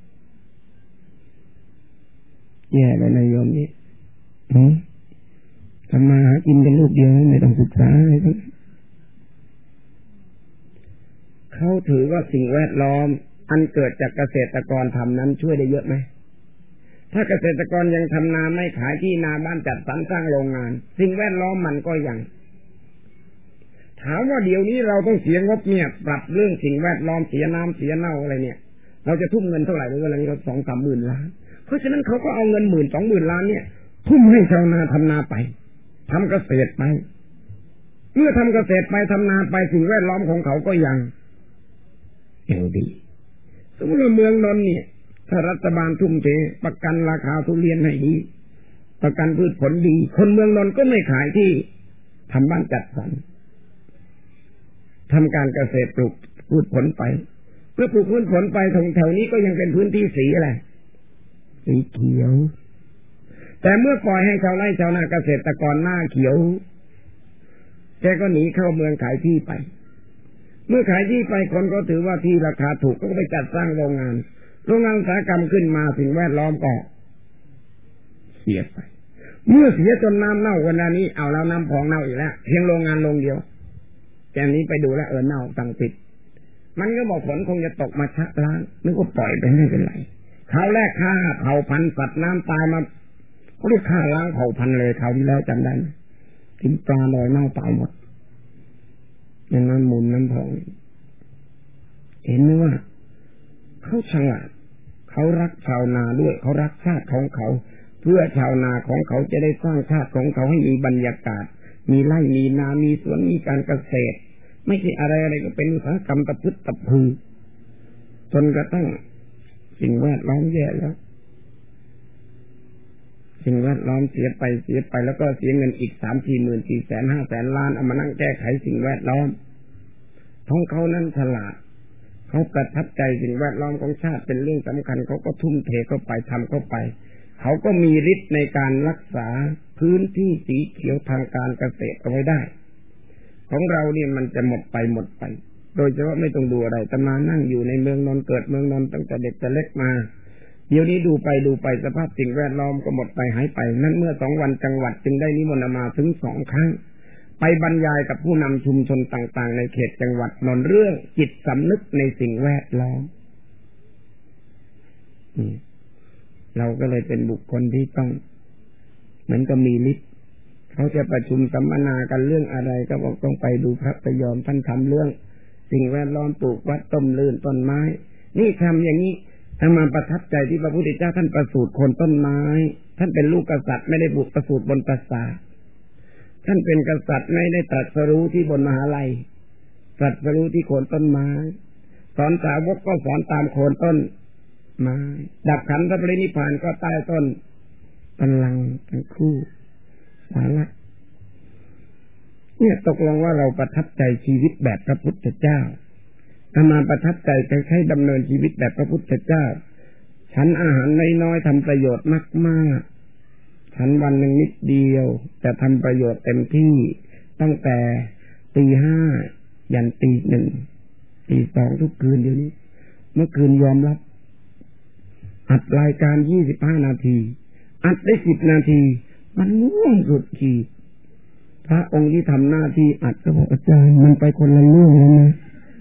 แย่เลยนายโยมนี่ทำมาหากินเป็นลูกเดียวไม่ต้องศึกษาอะไรทั้งเขาถือว่าสิ่งแวดล้อมอันเกิดจากเกษตรกรทำนั้นช่วยได้เยอะไหมถ้าเกษตรกรยังทำนาไม่ขายที่นาบ้านจัดสรรสร้างโรงงานสิ่งแวดล้อมมันก็ยังถามว่าเดี๋ยวนี้เราต้องเสียงบเนี่ยปรับเรื่องสิ่งแวดล้อมเสียน้ำเสียเน่าอะไรเนี่ยเราจะทุ่มเงินเท่าไหร่เวลานี้เราสองสามหมื่นล้านเพราะฉะนั้นเขาก็เอาเงินหมื่นสองหมื่นล้านเนี่ยทุ่มให้ชาวนาทำนาไปทำเกษตรไปเมื่อทำเกษตรไปทำนาไปสิ่งแวดล้อมของเขาก็ยังยังดีสมมติว่าเมืองนนท์เนี่ยถ้ารัฐบาลทุ่มเทประกันราคาทุเรียนให้ดีประกันพืชผลดีคนเมืองนนท์ก็ไม่ขายที่ทำบ้านจัดสรรทำการเกษตรปลูกพืชผลไปเพื่อปลูกพืชผลไปตรงแถวนี้ก็ยังเป็นพื้นที่สีอะไรสีเขียวแต่เมื่อปล่อยให้ชาวไร่ชาวนาเกษตรกรหน้าเขียวแกก็หนีเข้าเมืองขายที่ไปเมื่อขายที่ไปคนก็ถือว่าที่ราคาถูกก็ไปจัดสร้างโรงงานโรงงานอุตสาหกรรมขึ้นมาสิ่งแวดล้อมก็เสียไปเมื่อเสียจนน้ำเน่าวันนี้เอาแล้วน้ำพองเน่าอีกแล้วเพียงโรงงานโรงเดียวแกนี้ไปดูแลเออเน่าตั้งปิดมันก็บอกฝนคงจะตกมาชะล้างนึกว่าปล่อยไปไม่เป็นไรคราวแรกฆ่าเผ่าพันธุ์สัตว์น้ำตายมาเขาเรียกฆ่าล้างเผ่าพันธุ์เลยคราวที่แล้วจำได้กินปลาลอยเน่าตายหมดอย่างนั้นมูลน้ำพองเห็นไหมว่าเขาฉลาดเขารักชาวนาด้วยเขารักชาติของเขาเพื่อชาวนาของเขาจะได้สร้างชาติของเขาให้มีบรรยากาศมีไร่มีนามีสวนมีการเกษตรไม่ใช่อะไรอะไรก็เป็นอุตสาหกรรมตะพึดตะพือจนกระทั่งสิ่งแวดล้อมแย่แล้วสิ่งแวดล้อมเสียไปเสียไปแล้วก็เสียเงินอีกสามสี่หมื่นสี่แสนห้าแสนล้านเอามานั่งแก้ไขสิ่งแวดล้อมท้องเขานั้นฉลาดเขาประทับใจสิ่งแวดล้อมของชาติเป็นเรื่องสำคัญเขาก็ทุ่มเทเข้าไปทำเข้าไปเขาก็มีฤทธิ์ในการรักษาพื้นที่สีเขียวทางการเกษตรเอาไว้ได้ของเราเนี่ยมันจะหมดไปหมดไปโดยเฉพาะไม่ต้องดูอะไรแต่มานั่งอยู่ในเมืองนนท์เกิดเมืองนนท์ตั้งแต่เด็กแต่เล็กมาเดี๋ยวนี้ดูไปดูไปสภาพสิ่งแวดล้อมก็หมดไปหายไปนั่นเมื่อสองวันจังหวัดจึงได้นิมนต์มาถึงสองครั้งไปบรรยายกับผู้นำชุมชนต่างๆในเขตจังหวัดนนท์เรื่องจิตสำนึกในสิ่งแวดล้อมเราก็เลยเป็นบุคคลที่ต้องเหมือนกับมีฤทธิ์เขาจะประชุมสัมมนากันเรื่องอะไรก็บอกต้องไปดูพระพยอมท่านทำเรื่องสิ่งแวดล้อมปลูกวัดต้มลื่นต้นไม้นี่ทำอย่างนี้ถ้ามาประทับใจที่พระพุทธเจ้าท่านประสูติคนต้นไม้ท่านเป็นลูกกษัตริย์ไม่ได้บุกประสูติบนปราสาทท่านเป็นกษัตริย์ไม่ได้ตรัสรู้ที่บนมหาลัยตรัสรู้ที่โคนต้นไม้สอนสาวกก็สอนตามโคนต้นไม้ดับขันธปรินิพพานก็ใต้ต้นบัลลังก์ทั้งคู่สาระเนี่ยตกลงว่าเราประทับใจชีวิตแบบพระพุทธเจ้าอามาประทับใจใช้ดำเนินชีวิตแบบพระพุทธเจ้าฉันอาหารน้อยๆทำประโยชน์มากๆฉันวันหนึ่งนิดเดียวแต่ทำประโยชน์เต็มที่ตั้งแต่ตีห้ายันตีหนึ่งตีสองทุกคืนเดี๋ยวนี้เมื่อคืนยอมรับอัดรายการยี่สิบห้านาทีอัดได้สิบนาทีมันง่วงสุดขีดพระองค์ที่ทำหน้าที่อัดก็บอกอาจารย์มันไปคนละเรื่องแล้วนะ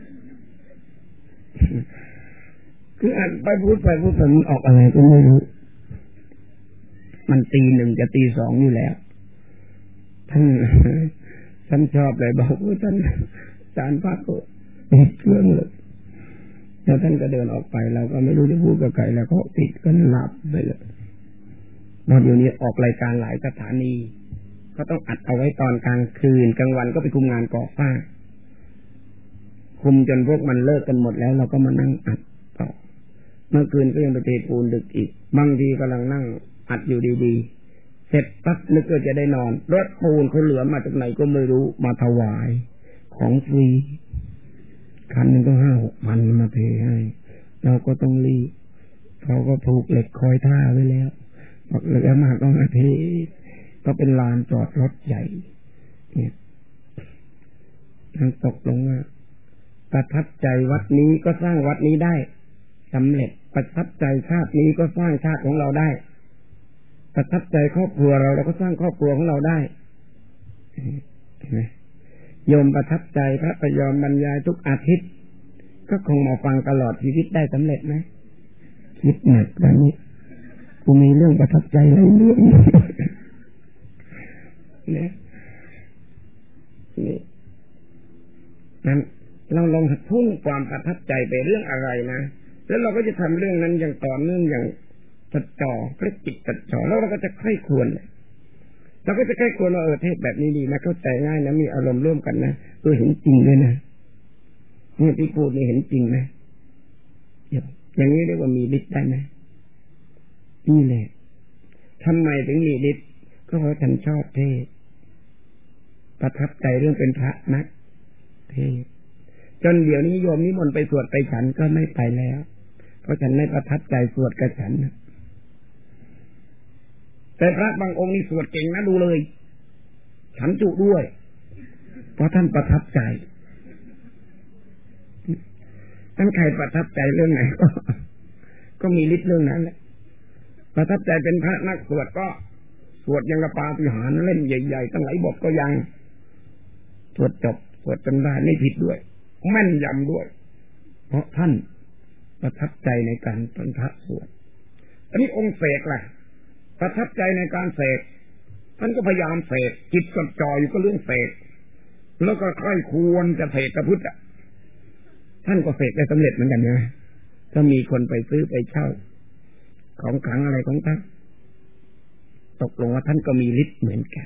คืออัดไปพูดไปพูดไปมันออกอะไรก็ไม่รู้มันตีหนึ่งจะตีสองอยู่แล้วท่านท่านชอบเลยบอกว่าท่านอาจารย์พระก็ติดเครื่องเลยแล้วท่านก็เดินออกไปเราก็ไม่รู้จะพูดกับใครแล้วก็ติดกันหลับไปเลยพอเดี๋ยวนี้ออกรายการหลายสถานีก็ต้องอัดเอาไว้ตอนกลางคืนกลางวันก็ไปคุมงานก่อสร้างคุมจนพวกมันเลิกกันหมดแล้วเราก็มานั่งอัดต่อเมื่อคืนก็ยังไปเทปูนดึกอีกบางทีกำลังนั่งอัดอยู่ดีๆเสร็จปั๊บนึกว่าจะได้นอนรถปูนเขาเหลือมาจากไหนก็ไม่รู้มาถวายของฟรีคันนึงก็ห้าหกพันมาเทให้เราก็ต้องรีบเขาก็ผูกเหล็กคอยท่าไว้แล้วบอกเหลือมาก็มาเทก็เป็นลานจอดรถใหญ่เนี่ยท่านตกลงว่าประทับใจวัดนี้ก็สร้างวัดนี้ได้สำเร็จประทับใจชาตินี้ก็สร้างชาติของเราได้ประทับใจครอบครัวเราเราก็สร้างครอบครัวของเราได้เห็นไหมโยมประทับใจพระพยอมบรรยายทุกอาทิตย์ก็คงมาฟังตลอดชีวิตได้สำเร็จไหมคิดหนักแบบนี้กูมีเรื่องประทับใจหลายเรื่องเนี่ยนี่นั้นเราลองพุ่งความประทับใจไปเรื่องอะไรนะแล้วเราก็จะทำเรื่องนั้นอย่างต่อเนื่องอย่างจัดจ่อพระจิตจัดจ่อแล้วเราก็จะค่อยควรเราก็จะค่อยควรว่าเออเทศแบบนี้ดีนะเข้าใจง่ายนะมีอารมณ์ร่วมกันนะเออเห็นจริงด้วยนะเนี่ยที่พูดนี่เห็นจริงไหมอย่างนี้เรียกว่ามีฤทธิ์ได้ไหมนี่แหละทำไมถึงมีฤทธิ์ก็เพราะฉันชอบเทศประทับใจเรื่องเป็นพระนักเทศจนเดี๋ยวนี้โยมนิมนต์ไปสวดไปฉันก็ไม่ไปแล้วเพราะฉันไม่ประทับใจสวดกับฉันนะแต่พระบางองค์นี่สวดเก่งนะดูเลยฉันจุด้วยเพราะท่านประทับใจท่านใครประทับใจเรื่องไหนก็ก็มีฤทธิ์เรื่องนั้นแหละประทับใจเป็นพระนักสวดก็สวดยังกระปาฏิหาริย์เล่นใหญ่ๆตั้งหลายบทก็ยังสวดจบสวดจนได้ไม่ผิดด้วยแม่นยำด้วยเพราะท่านประทับใจในการเป็นพระสวดอันนี้องค์เสกล่ะประทับใจในการเสกท่านก็พยายามเสกจิตจดจ่ออยู่ก็เรื่องเสกแล้วก็ใคร่ควรจะเสกพระพุทธท่านก็เสกได้สำเร็จเหมือนกันนะก็มีคนไปซื้อไปเช่าของขลังอะไรของท่านตกลงว่าท่านก็มีฤทธิ์เหมือนกัน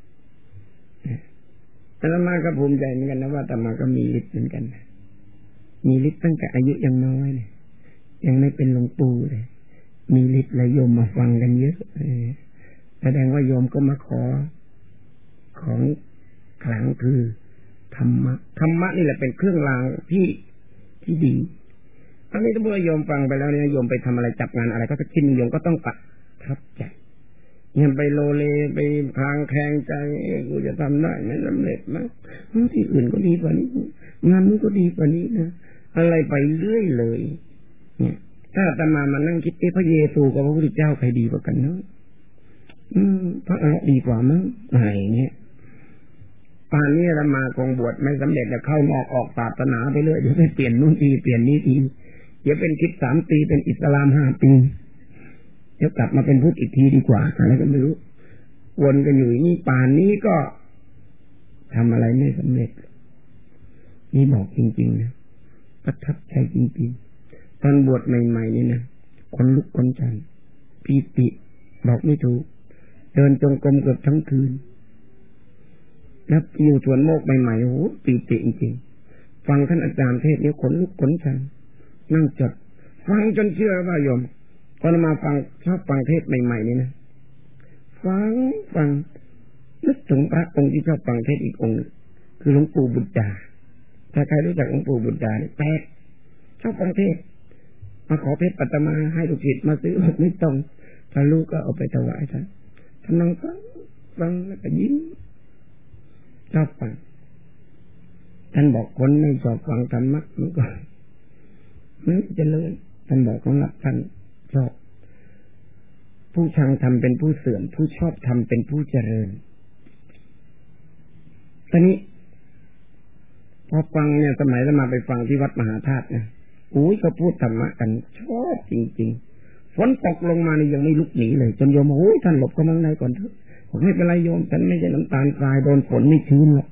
อาตมาก็ภูมิใจเหมือนกันนะว่าอาตมาก็มีฤทธิ์เหมือนกันมีฤทธิ์ตั้งแต่อายุยังน้อยเลยยังไม่เป็นหลวงปู่เลยมีฤทธิ์และโยมมาฟังกันเยอะแสดงว่าโยมก็มาขอของขลังคือธรรมะธรรมะนี่แหละเป็นเครื่องรางที่ที่ดีอันนี้ถ้าเมื่อโยมฟังไปแล้วเนี่ยโยมไปทำอะไรจับงานอะไรก็จะคิดโยมก็ต้องประทับใจยังไปโลเลไปพางแข่งใจกูจะทำได้ไหมสำเร็จไหมที่อื่นก็ดีกว่านี้งานนี้ก็ดีกว่านี้นะอะไรไปเรื่อยเลยเนี่ยถ้าอาตมามานั่งคิดเอ๊ะพระเยซูกับพระพุทธเจ้าใครดีกว่ากันเนาะอืมพระอะไรดีกว่ามั้งอะไรเงี้ยป่านนี้อาตมาคงบวชไม่สำเร็จแล้วเข้านอกออกศาสนาไปเรื่อยเดี๋ยวไปเปลี่ยนนู่นทีเปลี่ยนนี้ทีเดี๋ยวเป็นคริสต์สามปีเป็นอิสลามห้าปีเดี๋ยวกลับมาเป็นพุทธอีกทีดีกว่าอะไรก็ไม่รู้วนกันอยู่นี่ป่านนี้ก็ทำอะไรไม่สำเร็จนี่บอกจริงๆนะประทับใจจริงๆตอนบวชใหม่ๆนี่นะคนลุกคนชันปีติบอกไม่ถูกเดินจงกรมเกือบทั้งคืนแล้วอยู่สวนโมกใหม่ๆโอ้โหปีติจริงๆฟังท่านอาจารย์เทศน์เนี่ยขนลุกขนชันนั่งจดฟังจนเชื่อว่าโยมตอนมาฟังชอบฟังเทศน์ใหม่ๆนี่นะฟังฟังนึกถึงพระองค์ที่ชอบฟังเทศน์อีกองค์คือหลวงปู่บุตรดาถ้าใครรู้จักหลวงปู่บุตรดาเนี่ยแปลกชอบฟังเทศน์มาขอเพชรปัตมาให้ลูกศิษย์มาซื้อไม่ต้องถ้าลูกก็เอาไปถวายท่านท่านนั่งฟังฟังแล้วก็ยิ้มชอบฟังท่านบอกคนไม่ชอบฟังธรรมะมันก็มันจะเลยท่านบอกของหลักท่านชอบผู้ชังธรรมเป็นผู้เสื่อมผู้ชอบธรรมเป็นผู้เจริญตอนนี้พอฟังเนี่ยสมัยเรามาไปฟังที่วัดมหาธาตุนะอุ้ยเขาพูดธรรมะกันชอบจริงๆฝนตกลงมานี่ยังไม่ลุกหนีเลยจนโยมโอ้ยท่านหลบเข้ามาในก่อนเถอะผมไม่เป็นไรโยมฉันไม่ใช่น้ำตาลทรายโดนฝนไม่ชื้นหรอก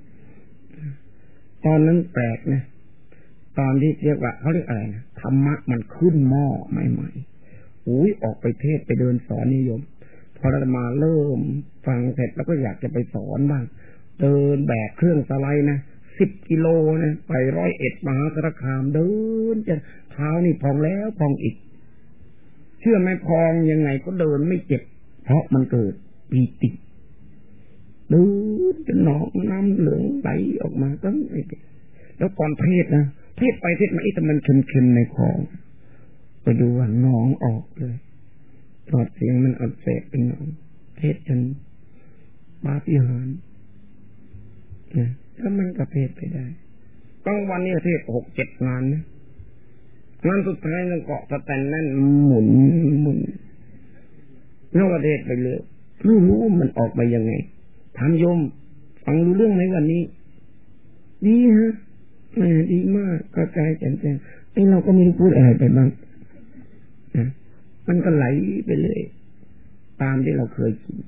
ตอนนั้นแปลกนะตอนที่เรียกว่าเขาเรียกอะไรนะธรรมะมันขึ้นหม้อใหม่ๆอุ้ยออกไปเทศไปเดินสอนนิยมพอเรามาเริ่มฟังเสร็จแล้วก็อยากจะไปสอนบ้างเดินแบกเครื่องสไลด์นะสิบกิโลนะไปร้อยเอ็ดมหาสารคามเดินจะเท้านี่พองแล้วพองอีกเชื่อไหมพองยังไงก็เดินไม่เจ็บเพราะมันเกิดปีติเดินจนหนองน้ำเหลืองไหลออกมาก็ไม่เจ็บแล้วก่อนเทศนะเทศไปเทศมาไอ้แต่มันเค็มๆในคอไปดูว่าหนองออกเลยตอดเสียงมันอักเสบเป็นหนองเทศจนบาปิหารนะแล้วมันก็เทศไปได้บางวันนี้เทศหกเจ็ดงานนะงานสุดท้ายนั่นเกาะสแตนนั่นหมุนหมุนแล้วก็เทศไปเลยไม่รู้มันออกไปยังไงถามโยมฟังรู้เรื่องไหมวันนี้ดีฮะแหมดีมากก็ใจแจ่มแจ้งไอ้เราก็ไม่รู้พูดอะไรไปบ้างนะมันก็ไหลไปเลยตามที่เราเคยคิด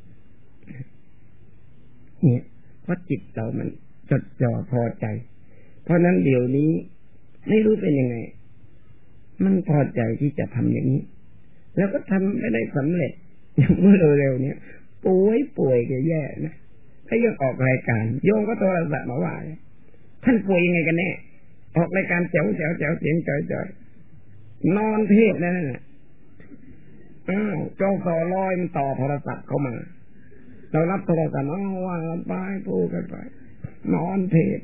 เนี่ยเพราะจิตเรามันจดจ่อพอใจเพราะนั้นเดี๋ยวนี้ไม่รู้เป็นยังไงมันพอใจที่จะทำอย่างนี้แล้วก็ทำไม่ได้สำเร็จอย่างเมื่อเร็วๆนี้ป่วยป่วยแย่ๆนะถ้ายังออกรายการโยมก็โทรศัพท์มาว่าท่านป่วยยังไงกันแน่ออกรายการแจ๋วแจ๋วแจ๋วเสียงจ่อยๆนอนเทศนั่นน่ะอ้าวเจ้าสอลอยมันต่อโทรศัพท์เข้ามาเรารับโทรศัพท์อ้าวว่าไปพูดกันไปนอนเทศ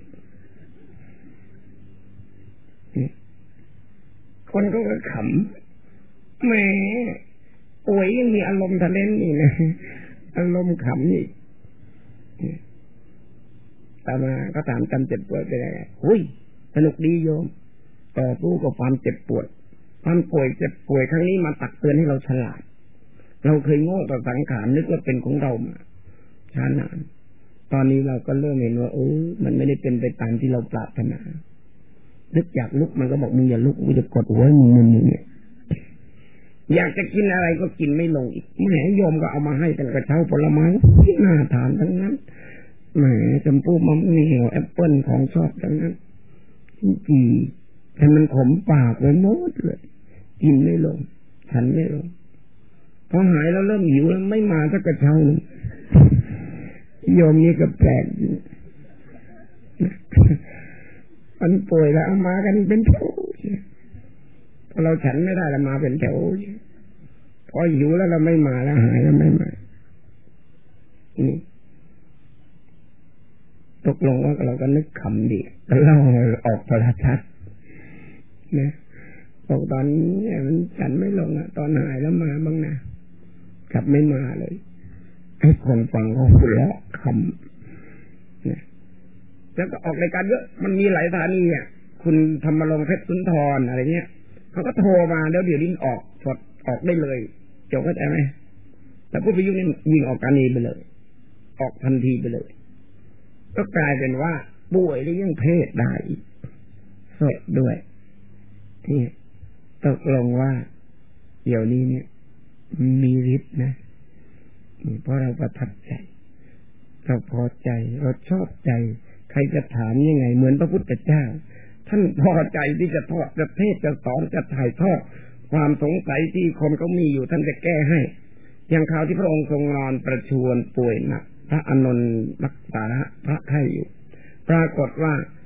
คนก็ขำแหมป่วยยังมีอารมณ์ทะเลนนี่นะอารมณ์ขำนี่ตามาก็ถามจำเจ็บปวดไปได้หุ้ยสนุกดีโยมต่อสู้กับความเจ็บปวดความป่วยเจ็บป่วยครั้งนี้มาตักเตือนให้เราฉลาดเราเคยโง่ต่อสังขารนึกว่าเป็นของเรามาช้านานตอนนี้เราก็เริ่มเห็นว่าเออมันไม่ได้เป็นไปตามที่เราปรารถนานึกอยากลุกมันก็บอกมึงอย่าลุกกูจะกดหัวมึงมึงเนี่ยอยากจะกินอะไรก็กินไม่ลงอีกแหมโยมก็เอามาให้เป็นกระเช้าผลไม้ที่น่าทานทั้งนั้นแหมจำปูมะม่วงแอปเปิ้ลของชอบทั้งนั้นจีแต่มันขมปากเลยหมดเลยกินไม่ลงฉันไม่ลงพอหายแล้วเริ่มหิวแล้วไม่มาสักกระเช้าหนึ่งโยมนี่ก็แปลกมันป่วยแล้วเอามากันเป็นแถวพอเราฉันไม่ได้เรามาเป็นแถวพอหิวแล้วเราไม่มาแล้วหายแล้วไม่มานี่ตกลงว่าเราก็นึกขำดีก็เล่าออกโทรทัศน์นะบอกตอนนี้มันฉันไม่ลงอ่ะตอนหายแล้วมาบ้างนะกลับไม่มาเลยให้คนฟังเขาหัวเราะขำนะแล้วก็ออกรายการเยอะมันมีหลายสถานีอ่ะคุณธรรมรงค์เพชรสุนทรอะไรเงี้ยเขาก็โทรมาแล้วเดี๋ยวนี้ออกสดออกได้เลยเจ้าเข้าใจไหมแต่ผู้พิยุนี่ยิงออกการนี้ไปเลยออกทันทีไปเลยก็กลายเป็นว่าป่วยแล้วยังเทศได้สดด้วยที่ตกลงว่าเดี๋ยวนี้เนี่ยมีฤทธิ์นะเพราะเราประทับใจเราพอใจเราชอบใจใครจะถามยังไงเหมือนพระพุทธเจ้าท่านพอใจที่จะทอดจะเทศจะสอนจะถ่ายทอดความสงสัยที่คนเขามีอยู่ท่านจะแก้ให้อย่างคราวที่พระองค์ทรงนอนประชวรป่วยหนักพระอานนท์รักษาพระไข้อยู่ปรากฏว่า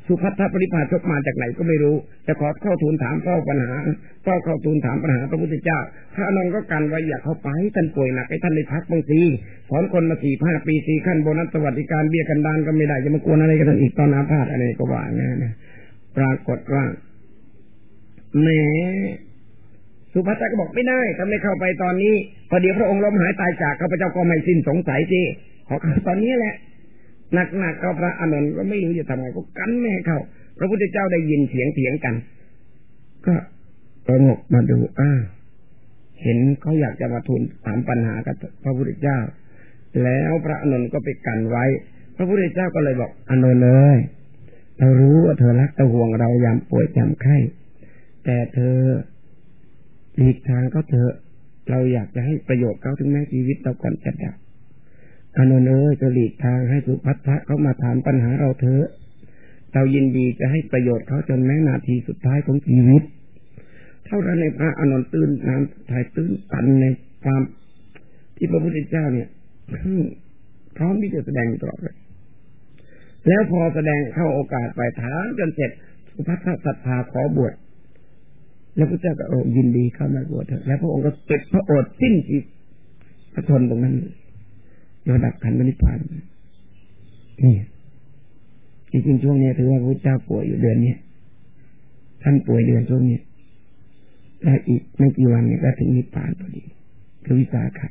สุภัททปริภาชกมาจากไหนก็ไม่รู้จะขอเข้าทูลถามเฝ้าปัญหาเฝ้าเข้าทูลถามปัญหาพระพุทธเจ้าพระอานนท์ก็กันไว้อยากเข้าไปท่านป่วยหนักให้ท่านได้พักบางทีสอนคนมาสี่ห้าปีสี่ขั้นโบนัสสวัสดิการเบี้ยกันดานก็ไม่ได้จะมากวนอะไรกันอีกตอนอาพาธอะไรก็ว่างั้นนะปรากฏว่าแหมสุภัททก็บอกไม่ได้ถ้าไม่เข้าไปตอนนี้พอเดี๋ยวพระองค์ล้มหายตายจากข้าพเจ้าก็ไม่สิ้นสงสัยสิขอเข้าตอนนี้แหละหนักๆก็พระอานนท์ก็ไม่รู้จะทำไงก็กันไม่ให้เข้าพระพุทธเจ้าได้ยินเสียงเถียงกันก็ระงกมาดูอ้าเห็นเขาอยากจะมาทูลถามปัญหากับพระพุทธเจ้าแล้วพระอานนท์ก็ไปกันไว้พระพุทธเจ้าก็เลยบอกอานนท์เอ้ยเรารู้ว่าเธอรักเธอห่วงเรายามป่วยยามไข้แต่เธอหลีกทางเขาเถอะเราอยากจะให้ประโยชน์เขาถึงแม้ชีวิตเราก่อนจะดับอานนท์เอ้ยจะหลีกทางให้สุภัททะเขามาถามปัญหาเราเถอะเรายินดีจะให้ประโยชน์เขาจนแม้นาทีสุดท้ายของชีวิตเท่านั้นในพระอานนท์ตื่นน้ำถ่ายตื่นตันในความที่พระพุทธเจ้าเนี่ยพร้อมที่จะแสดงตลอดเลยแล้วพอแสดงเข้าโอกาสไปถามจนเสร็จสุภัททะศรัทธาขอบวชแล้วพระเจ้าก็โอ้ยินดีเข้ามาบวชเถอะแล้วพระองค์ก็ติดพระโอษฐ์สิ้นชีวิตพระชนตรงนั้นยอมดับขันธ์นิพพานนี่จริงๆช่วงนี้ถือว่าพระเจ้าป่วยอยู่เดือนนี้ท่านป่วยเดือนช่วงนี้และอีกไม่กี่วันนี้ก็ถึงนิพพานพอดีคือวิสาขะ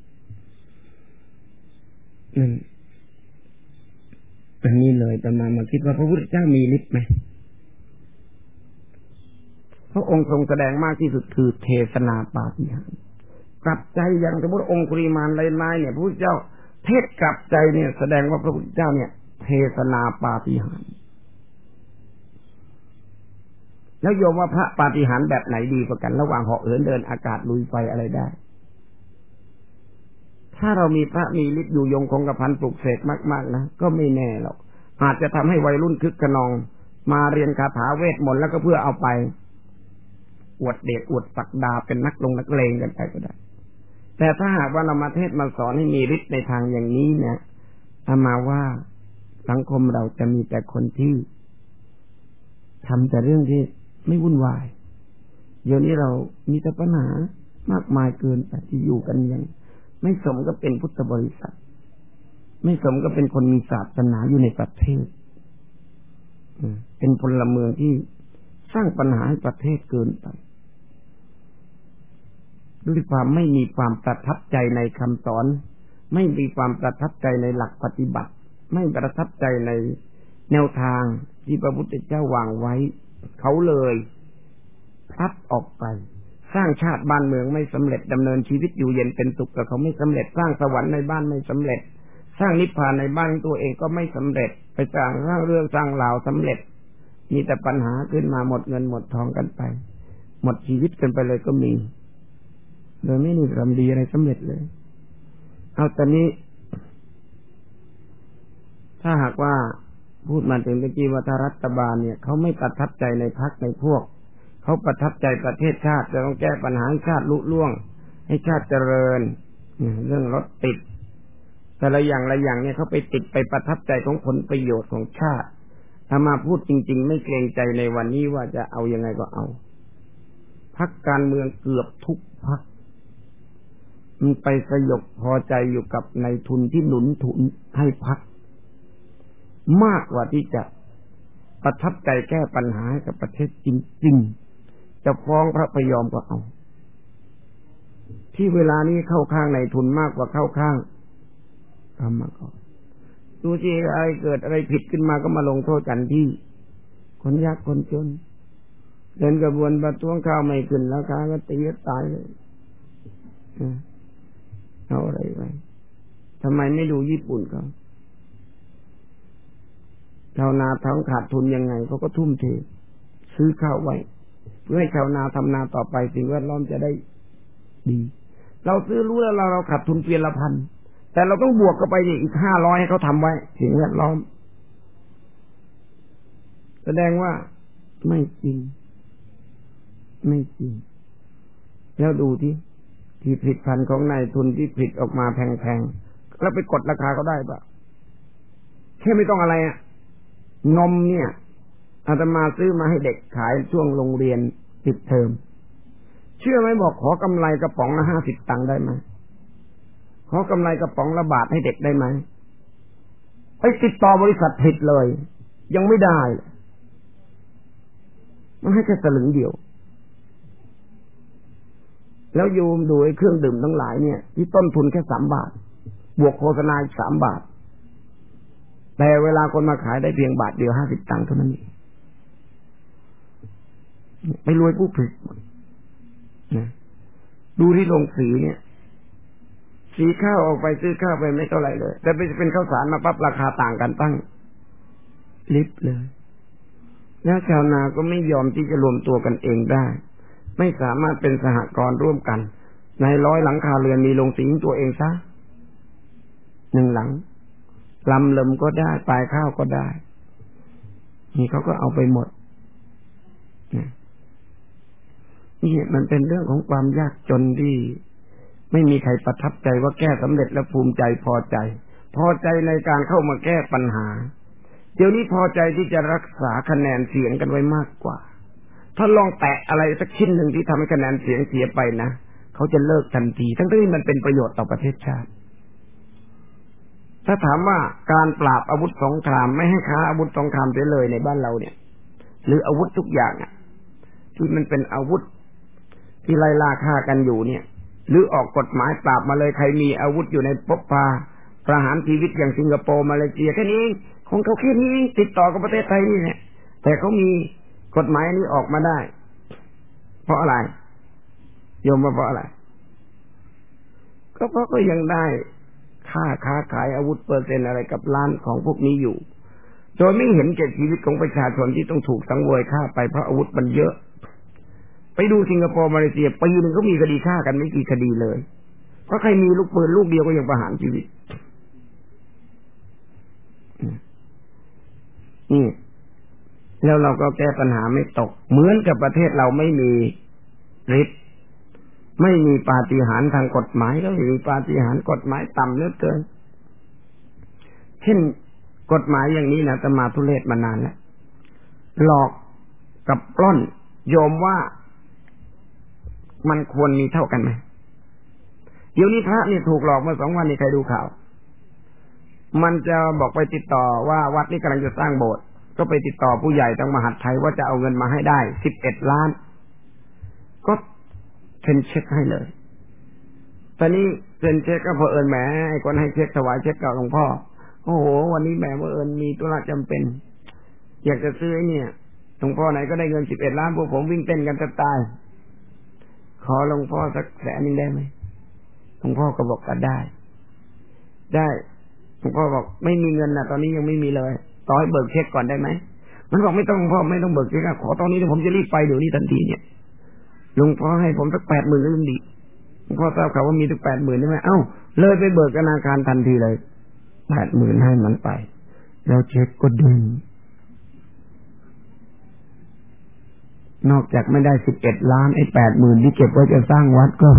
นั่นอันนี้เลยแต่มามาคิดว่าพระพุทธเจ้ามีฤทธิ์ไหมพระองค์ทรงแสดงมากที่สุดคือเทศนาปาฏิหาริย์กลับใจอย่างสมมติองคุลิมานไล่ๆเนี่ยพระพุทธเจ้าเทศกลับใจเนี่ยแสดงว่าพระพุทธเจ้าเนี่ยเทศนาปาฏิหาริย์แล้วโยมว่าพระปาฏิหาริย์แบบไหนดีกว่ากันระหว่างเหาะเหินเดินอากาศลุยไฟอะไรได้ถ้าเรามีพระมีฤทธิ์อยู่ยงคงกระพันปลุกเสกมากๆนะก็ไม่แน่หรอกอาจจะทำให้วัยรุ่นคึกขนองมาเรียนคาถาเวทมนต์แล้วก็เพื่อเอาไปอวดเดชอวดศักดาเป็นนักลงนักเลงกันไปก็ได้แต่ถ้าหากว่าเรามาเทศมาสอนให้มีฤทธิ์ในทางอย่างนี้เนี่ยอามาว่าสังคมเราจะมีแต่คนที่ทำแต่เรื่องที่ไม่วุ่นวายเดี๋ยวนี้เรามีแต่ปัญหามากมายเกินไปที่อยู่กันยังไม่สมกับเป็นพุทธบริษัทไม่สมกับเป็นคนมีศาสนาอยู่ในประเทศเป็นพลเมืองที่สร้างปัญหาให้ประเทศเกินไปด้วยความไม่มีความประทับใจในคำสอนไม่มีความประทับใจในหลักปฏิบัติไม่ประทับใจในแนวทางที่พระพุทธเจ้าวางไว้เขาเลยพลัดออกไปสร้างชาติบ้านเมืองไม่สำเร็จดำเนินชีวิตอยู่เย็นเป็นสุขแต่เขาไม่สำเร็จสร้างสวรรค์ในบ้านไม่สำเร็จสร้างนิพพานในบ้านตัวเองก็ไม่สำเร็จไปสร้างสร้างเรื่องสร้างราวสำเร็จมีแต่ปัญหาขึ้นมาหมดเงินหมดทองกันไปหมดชีวิตกันไปเลยก็มีโดยไม่มีทำดีอะไรสำเร็จเลยเอาตอนนี้ถ้าหากว่าพูดมาถึงเมื่อกี้ว่าถ้ารัฐบาลเนี่ยเขาไม่ประทับใจในพรรคในพวกเขาประทับใจประเทศชาติจะต้องแก้ปัญหาให้ชาติลุล่วงให้ชาติเจริญเรื่องรถติดแต่ละอย่างละอย่างเนี่ยเขาไปติดไปประทับใจของผลประโยชน์ของชาติถ้ามาพูดจริงๆไม่เกรงใจในวันนี้ว่าจะเอายังไงก็เอาพรรคการเมืองเกือบทุกพรรคมันไปสยบพอใจอยู่กับนายทุนที่หนุนทุนให้พรรคมากกว่าที่จะประทับใจแก้ปัญหาให้กับประเทศจริงๆจะฟ้องพระพยอมก็เอาที่เวลานี้เข้าข้างนายทุนมากกว่าเข้าข้างธรรมกรดูสิอะไรเกิดอะไรผิดขึ้นมาก็มาลงโทษกันที่คนยากคนจนเดินกระบวนประท้วงข้าวไม่ขึ้นราคาก็ตีตายเลยเอาอะไรไว้ทำไมไม่ดูญี่ปุ่นเขาชาวนาทำขาดทุนยังไงเขาก็ทุ่มเทซื้อข้าวไว้เพื่อให้ชาวนาทำนาต่อไปสิ่งแวดล้อมจะได้ดีเราซื้อรู้แล้วเราเราขาดทุนเพียงละพันแต่เราต้องบวกเข้าไปอีกห้าร้อยให้เขาทำไว้สิ่งแวดล้อมแสดงว่าไม่จริงไม่จริงแล้วดูที่ที่ผลิตภัณฑ์ของนายทุนที่ผลิตออกมาแพงๆแล้วไปกดราคาเขาได้ปะแค่ไม่ต้องอะไรอะนมเนี่ยอาตมาซื้อมาให้เด็กขายช่วงโรงเรียนปิดเทอมเชื่อไหมบอกขอกำไรกระป๋องละห้าสิบตังค์ได้ไหมขอกำไรกระป๋องละบาทให้เด็กได้ไหมไปติดต่อบริษัทผิดเลยยังไม่ได้มันให้แค่สลึงเดียวแล้วโยมดูไอ้เครื่องดื่มทั้งหลายเนี่ยที่ต้นทุนแค่สามบาทบวกโฆษณาอีกสามบาทแต่เวลาคนมาขายได้เพียงบาทเดียวห้าสิบตังค์เท่านั้นเองไปรวยผู้ผลิตนะดูที่โรงสีเนี่ยสีข้าวออกไปซื้อข้าวไปไม่เท่าไหร่เลยแต่ไปเป็นข้าวสารมาปั๊บราคาต่างกันตั้งลิบเลยแล้วชาวนาก็ไม่ยอมที่จะรวมตัวกันเองได้ไม่สามารถเป็นสหกรณ์ร่วมกันในร้อยหลังคาเรือนมีโรงสีตัวเองซะหนึ่งหลังลำเลิมก็ได้ปลายข้าวก็ได้นี่เขาก็เอาไปหมดนี่มันเป็นเรื่องของความยากจนที่ไม่มีใครประทับใจว่าแก้สำเร็จและภูมิใจพอใจพอใจในการเข้ามาแก้ปัญหาเดี๋ยวนี้พอใจที่จะรักษาคะแนนเสียงกันไว้มากกว่าถ้าลองแตะอะไรสักชิ้นหนึ่งที่ทำให้คะแนนเสียงเสียไปนะเขาจะเลิกทันทีทั้งที่มันเป็นประโยชน์ต่อประเทศชาติถ้าถามว่าการปราบอาวุธสงครามไม่ให้ค้าอาวุธสงครามเสียเลยในบ้านเราเนี่ยหรืออาวุธทุกอย่างอ่ะที่มันเป็นอาวุธที่ไล่ล่าฆ่ากันอยู่เนี่ยหรือออกกฎหมายปราบมาเลยใครมีอาวุธอยู่ในพกพาประหารชีวิตอย่างสิงคโปร์มาเลเซียแค่นี้ของเขาแค่นี้ติดต่อกับประเทศไทยนี่แหละแต่เขามีกฎหมายนี้ออกมาได้เพราะอะไรโยมว่าเพราะอะไรก็เพราะก็ยังได้ค่าค้าขายอาวุธเปอร์เซ็นต์อะไรกับร้านของพวกนี้อยู่โดยไม่เห็นแก่ชีวิตของประชาชนที่ต้องถูกสังเวยฆ่าไปเพราะอาวุธมันเยอะไปดูสิงคโปร์มาเลเซียปีนึงก็มีคดีฆ่ากันไม่กี่คดีเลยเพราะใครมีลูกปืนลูกเดียวก็ยังประหารชีวิตนี่แล้วเราก็แก้ปัญหาไม่ตกเหมือนกับประเทศเราไม่มีฤทธิ์ไม่มีปาฏิหาริย์ทางกฎหมายก็ไม่มีปาฏิหาริย์กฎหมายต่ำเหลือเกินเช่นกฎหมายอย่างนี้นะอาตมาทุเรศมานานแล้วหลอกกับปล้นโยมว่ามันควรมีเท่ากันไหมเดี๋ยวนี้พระเนี่ยถูกหลอกมาสองวันนี้ใครดูข่าวมันจะบอกไปติดต่อว่าวัดนี้กำลังจะสร้างโบสถ์ก็ไปติดต่อผู้ใหญ่ทางมหาดไทยว่าจะเอาเงินมาให้ได้สิบเอ็ดล้านก็เซ็นเช็คให้เลยตอนนี้เซ็นเช็คก็เผอิญแหมไอ้คนให้เช็คถวายเช็คกับหลวงพ่อโอ้โหวันนี้แหมเผอิญมีธุระจำเป็นอยากจะซื้อเนี่ยหลวงพ่อไหนก็ได้เงินสิบเอ็ดล้านพวกผมวิ่งเต้นกันจะตายขอหลวงพ่อสักแสนนึงได้ไหมหลวงพ่อก็บอกก็ได้ได้หลวงพ่อบอกไม่มีเงินนะตอนนี้ยังไม่มีเลยต่อให้เบิกเช็คก่อนได้ไหมมันบอกไม่ต้องหลวงพ่อไม่ต้องเบิกเช็คขอตอนนี้ผมจะรีบไปเดี๋ยวนี้ทันทีเนี่ยหลวงพ่อให้ผมสักแปดหมื่นก็ยังดีหลวงพ่อทราบข่าวว่ามีถึงแปดหมื่นใช่ไหมเอ้าเลยไปเบิกธนาคารทันทีเลยแปดหมื่นให้มันไปแล้วเช็คก็ดึงนอกจากไม่ได้สิบเอ็ดล้านไอ้แปดหมื่นที่เก็บไว้จะสร้างวัดก็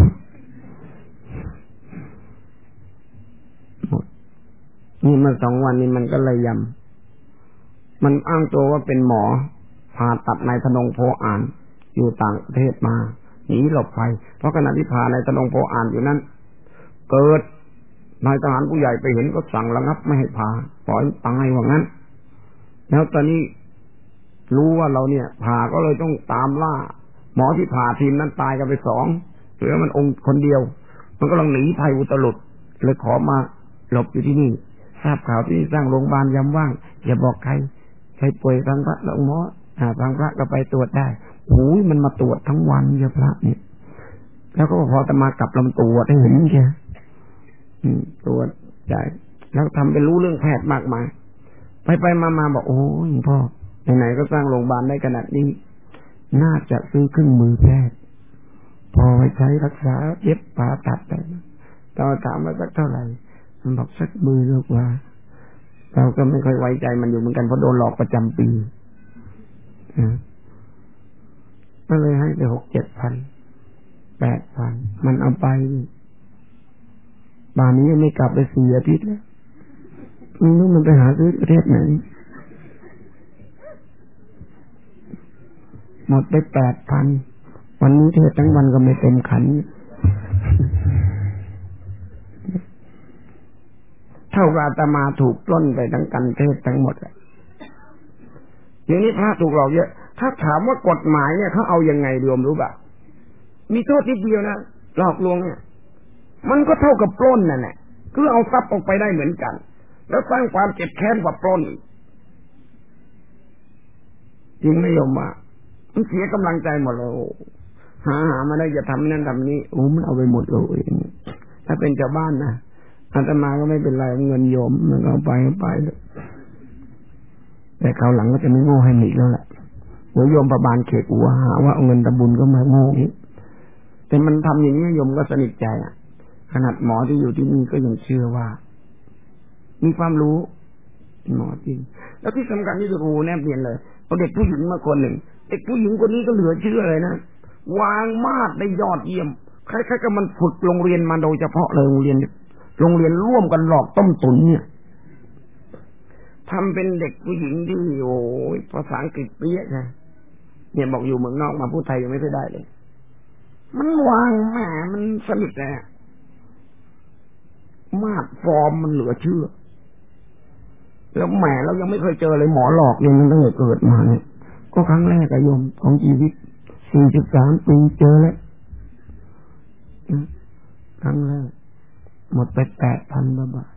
หมดนี่มาสองวันนี้มันก็เลยยำมันอ้างตัวว่าเป็นหมอผ่าตัดนายธนงโพอ่านอยู่ต่างประเทศมาหนีหลบภัยเพราะขณะที่ผ่านายธนงโพอ่านอยู่นั้นเกิดนายทหารผู้ใหญ่ไปเห็นก็สั่งระงับไม่ให้ผ่าปล่อยตายว่างั้นแล้วตอนนี้รู้ว่าเราเนี่ยผ่าก็เลยต้องตามล่าหมอที่ผ่าทีมนั้นตายกันไปสองเหลือมันองค์คนเดียวมันก็ลังหนีภัยอุตลุดเลยขอมาหลบอยู่ที่นี่ทราบข่าวที่สร้างโรงพยาบาลยามว่างอย่าบอกใครใครป่วยทางพระหลวงหมออ่าทางพระก็ไปตรวจได้โอ้ยมันมาตรวจทั้งวันเยอะพระเนี่ยแล้วก็พอจะมากลับลำตรวจให้เห็นแค่ตรวจใช่แล้วทำเป็นรู้เรื่องแพทย์มากมายไปไปมามาบอกโอ้ยหลวงพ่อไหนๆก็สร้างโรงพยาบาลได้ขนาดนี้น่าจะซื้อเครื่องมือแพทย์พอไว้ใช้รักษาเย็บผ่าตัดได้ตอนถามว่าสักเท่าไหร่มันบอกสักมือเยอะกว่าเราก็ไม่ค่อยไว้ใจมันอยู่เหมือนกันเพราะโดนหลอกประจำปีก็เลยให้ไปหกเจ็ดพันแปดพันมันเอาไปบ้านนี้ยังไม่กลับไปสี่อาทิตย์แล้วไม่รู้มันไปหาซื้อประเทศไหนหมดไปแปดพันวันนี้เทศทั้งวันก็ไม่เต็มขันเท่ากับอาตมาถูกปล้นไปทั้งกันเทศทั้งหมดเลยอย่างนี้พระถูกหลอกเยอะถ้าถามว่ากฎหมายเนี่ยเขาเอายังไงโยมรู้ป่ะมีโทษนิดเดียวนะหลอกลวงเนี่ยมันก็เท่ากับปล้นนั่นแหละคือเอาทรัพย์ออกไปได้เหมือนกันแล้วสร้างความเจ็บแค้นกว่าปล้นจริงไม่ยอมว่ามันเสียกำลังใจหมดเลยหาหามาได้จะทำนั่นทำนี้โอ้มันเอาไปหมดเลยถ้าเป็นชาวบ้านนะอาตมาก็ไม่เป็นไรเงินโยมมันเอาไปเอาไปแต่คราวหลังก็จะไม่โง่ให้หนีแล้วแหละหัวโยมประบาลเขกหัวหาว่าเอาเงินตะบุญก็มาโง่อีกแต่มันทำอย่างนี้โยมก็สนิทใจอ่ะขนาดหมอที่อยู่ที่นี่ก็ยังเชื่อว่ามีความรู้หมอจริงแล้วที่สำคัญที่สุดโอ้แนบเนียนเลยเอาเด็กผู้หญิงมาคนหนึ่งเด็กผู้หญิงคนนี้ก็เหลือเชื่อเลยนะวางมาดได้ยอดเยี่ยมคล้ายๆกับมันฝึกโรงเรียนมาโดยเฉพาะเลยโรงเรียนโรงเรียนร่วมกันหลอกต้มตุ๋นเนี่ยทำเป็นเด็กผู้หญิงที่โอ้ยภาษาอังกฤษเปี้ยใช่เนี่ยบอกอยู่เมืองนอกมาพูดไทยยังไม่ได้เลยมันวางแหมมันสนิทเลยมาดฟอร์มมันเหลือเชื่อแล้วแหมเรายังไม่เคยเจอเลยหมอหลอกเนี่ยตั้งแต่เกิดมาเนี่ยก็ครั้งแรกอะโยมของชีวิตสี่สิบสามปีเจอแล้วครั้งแรกหมดไปแปดพันบาท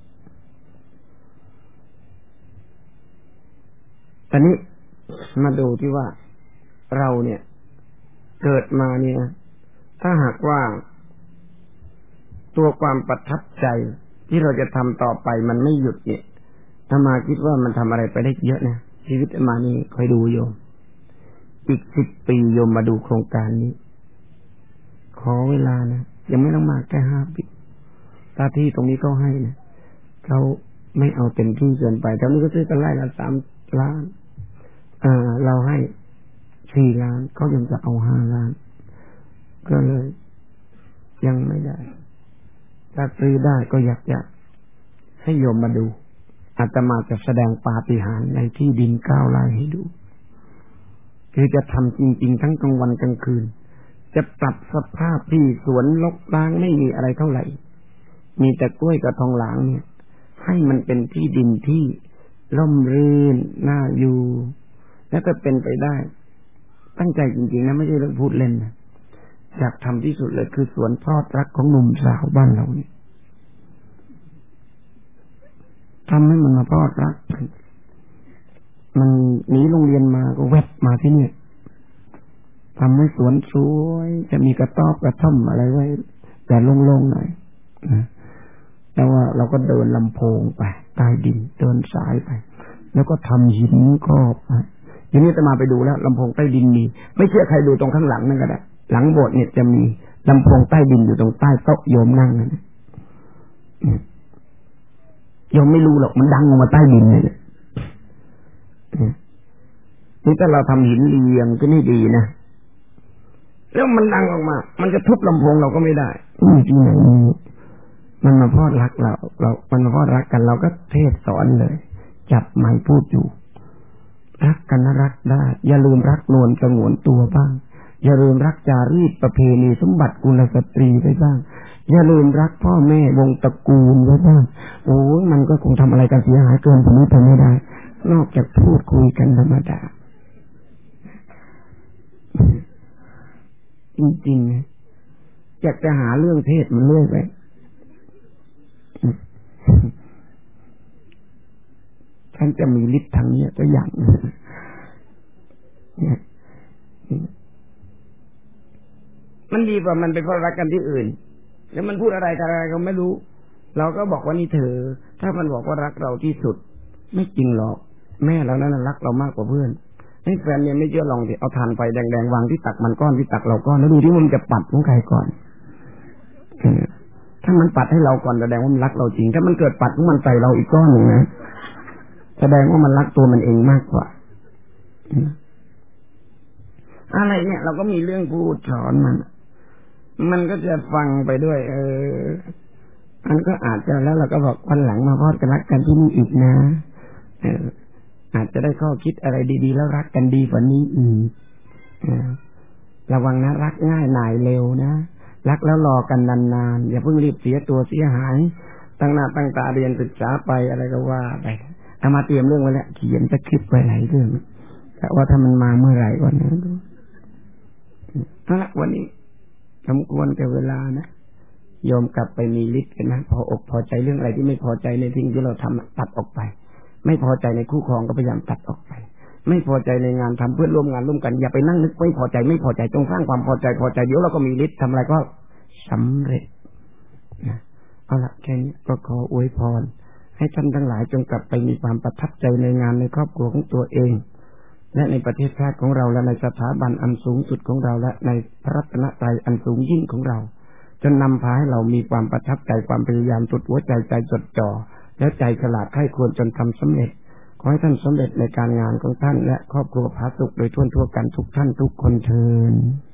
ตอนนี้มาดูที่ว่าเราเนี่ยเกิดมาเนี่ยถ้าหากว่าตัวความประทับใจที่เราจะทำต่อไปมันไม่หยุดเนี่ยถ้ามาคิดว่ามันทำอะไรไปได้เยอะนะชีวิตมานี่คอยดูโยมอีกสิบปีโยมมาดูโครงการนี้ขอเวลานะยังไม่ต้องมาแค่ห้าปีตาที่ตรงนี้เขาให้นะเขาไม่เอาเต็มที่เกินไปแถวนี้ก็ซื้อกันไล่ละสามล้านเออเราให้สี่ล้านเขายังจะเอาห้าล้านก็เลยยังไม่ได้ถ้าซื้อได้ก็อยากจะให้โยมมาดูอาตมาจะแสดงปาฏิหาริย์ในที่ดินเก้าไร่ให้ดูคือจะทำจริงๆทั้งกลางวันกลางคืนจะปรับสภาพที่สวนรกร้างไม่มีอะไรเท่าไหร่มีแต่กล้วยกับทองหลางเนี่ยให้มันเป็นที่ดินที่ร่มรื่นน่าอยู่และก็เป็นไปได้ตั้งใจจริงๆนะไม่ใช่เรื่องพูดเล่นนะอยากทำที่สุดเลยคือสวนพลอดรักของหนุ่มสาวบ้านเราเนี่ยทำให้มันมาพลอดรักมันหนีโรงเรียนมาก็แวบมาที่นี่ทำให้สวนสวยจะมีกระต๊อบกระท่อมอะไรไว้แต่โล่งๆหน่อยนะแต่ว่าเราก็เดินลำโพงไปใต้ดินเดินสายไปแล้วก็ทำหินครอบไปทีนี้จะมาไปดูแล้วลำโพงใต้ดินมีไม่เชื่อใครดูตรงข้างหลังนั่นก็ได้หลังโบสถ์เนี่ยจะมีลำโพงใต้ดินอยู่ตรงใต้โต๊ะโยมนั่งนั่นโยมไม่รู้หรอกมันดังออกมาใต้ดินเลยนี่ถ้าเราทำหินเรียงก็นี่ดีนะแล้วมันดังออกมามันจะทุบลำโพงเราก็ไม่ได้ที่ไหนมันมาพอดรักเราเรามันมาพอดรักกันเราก็เทศสอนเลยจับไมค์พูดอยู่รักกันนะรักได้อย่าลืมรักนวลสงวนตัวบ้างอย่าลืมรักจารีตประเพณีสมบัติกุลสตรีไว้บ้างอย่าลืมรักพ่อแม่วงตระกูลไว้บ้างโอ้ยมันก็คงทำอะไรกันเสียหายเกินผมนี้ทำไม่ได้นอกจากพูดคุยกันธรรมดาจริงๆนะอยากจะหาเรื่องเทศมันเรื่อยไปท่านจะมีฤทธิ์ทางนี้ก็อย่างเนี่ยมันดีกว่ามันไปพอรักกันที่อื่นแล้วมันพูดอะไรอะไรก็ไม่รู้เราก็บอกว่านี่เธอถ้ามันบอกว่ารักเราที่สุดไม่จริงหรอกแม่เรานั้นรักเรามากกว่าเพื่อนให้แฟนเนี่ยไม่เชื่อลองสิเอาถ่านไฟแดงๆวางที่ตักมันก้อนที่ตักเราก้อนแล้วดูที่มันจะปัดของใครก่อนถ้ามันปัดให้เราก่อนแสดงว่ามันรักเราจริงถ้ามันเกิดปัดของมันใส่เราอีกก้อนหนึ่งนะแสดงว่ามันรักตัวมันเองมากกว่าอะไรเนี่ยเราก็มีเรื่องพูดสอนมันมันก็จะฟังไปด้วยเออมันก็อาจจะแล้วเราก็บอกวันหลังมาพอดกันรักกันที่นี่อีกนะเอออาจจะได้ข้อคิดอะไรดีๆแล้วรักกันดีกว่านี้อีกระวังนะรักง่ายหน่ายเร็วนะรักแล้วรอกันนานๆอย่าเพิ่งรีบเสียตัวเสียหายตั้งหน้าตั้งตาเรียนศึกษาไปอะไรก็ว่าไปเอามาเตรียมเรื่องไว้แล้วเขียนสคริปต์ไว้หลายเรื่องแต่ว่าถ้ามันมาเมื่อไหร่ก่อนนะเอาละวันนี้สมควรแก่เวลานะโยมกลับไปมีฤทธิ์กันนะพออกพอใจเรื่องอะไรที่ไม่พอใจในสิ่งที่เราทำตัดออกไปไม่พอใจในคู่ครองก็พยายามตัดออกไปไม่พอใจในงานทำเพื่อนร่วมงานร่วมกันอย่าไปนั่งนึกไม่พอใจไม่พอใจจงสร้างความพอใจพอใจเดี๋ยวเราก็มีฤทธิ์ทำอะไรก็สำเร็จนะเอาละแค่นี้ก็ขออวยพรให้ท่านทั้งหลายจงกลับไปมีความประทับใจในงานในครอบครัวของตัวเองและในประเทศชาติของเราและในสถาบันอันสูงสุดของเราและในพระรัตนตรัยอันสูงยิ่งของเราจนนำพาให้เรามีความประทับใจความพยายามสุดหัวใจใจจดจ่อและใจฉลาดใคร่ควรจนทำสำเร็จขอให้ท่านสำเร็จในการงานของท่านและครอบครัวผาสุกโดยทั่วทั่วกันทุกท่านทุกคนเทอญ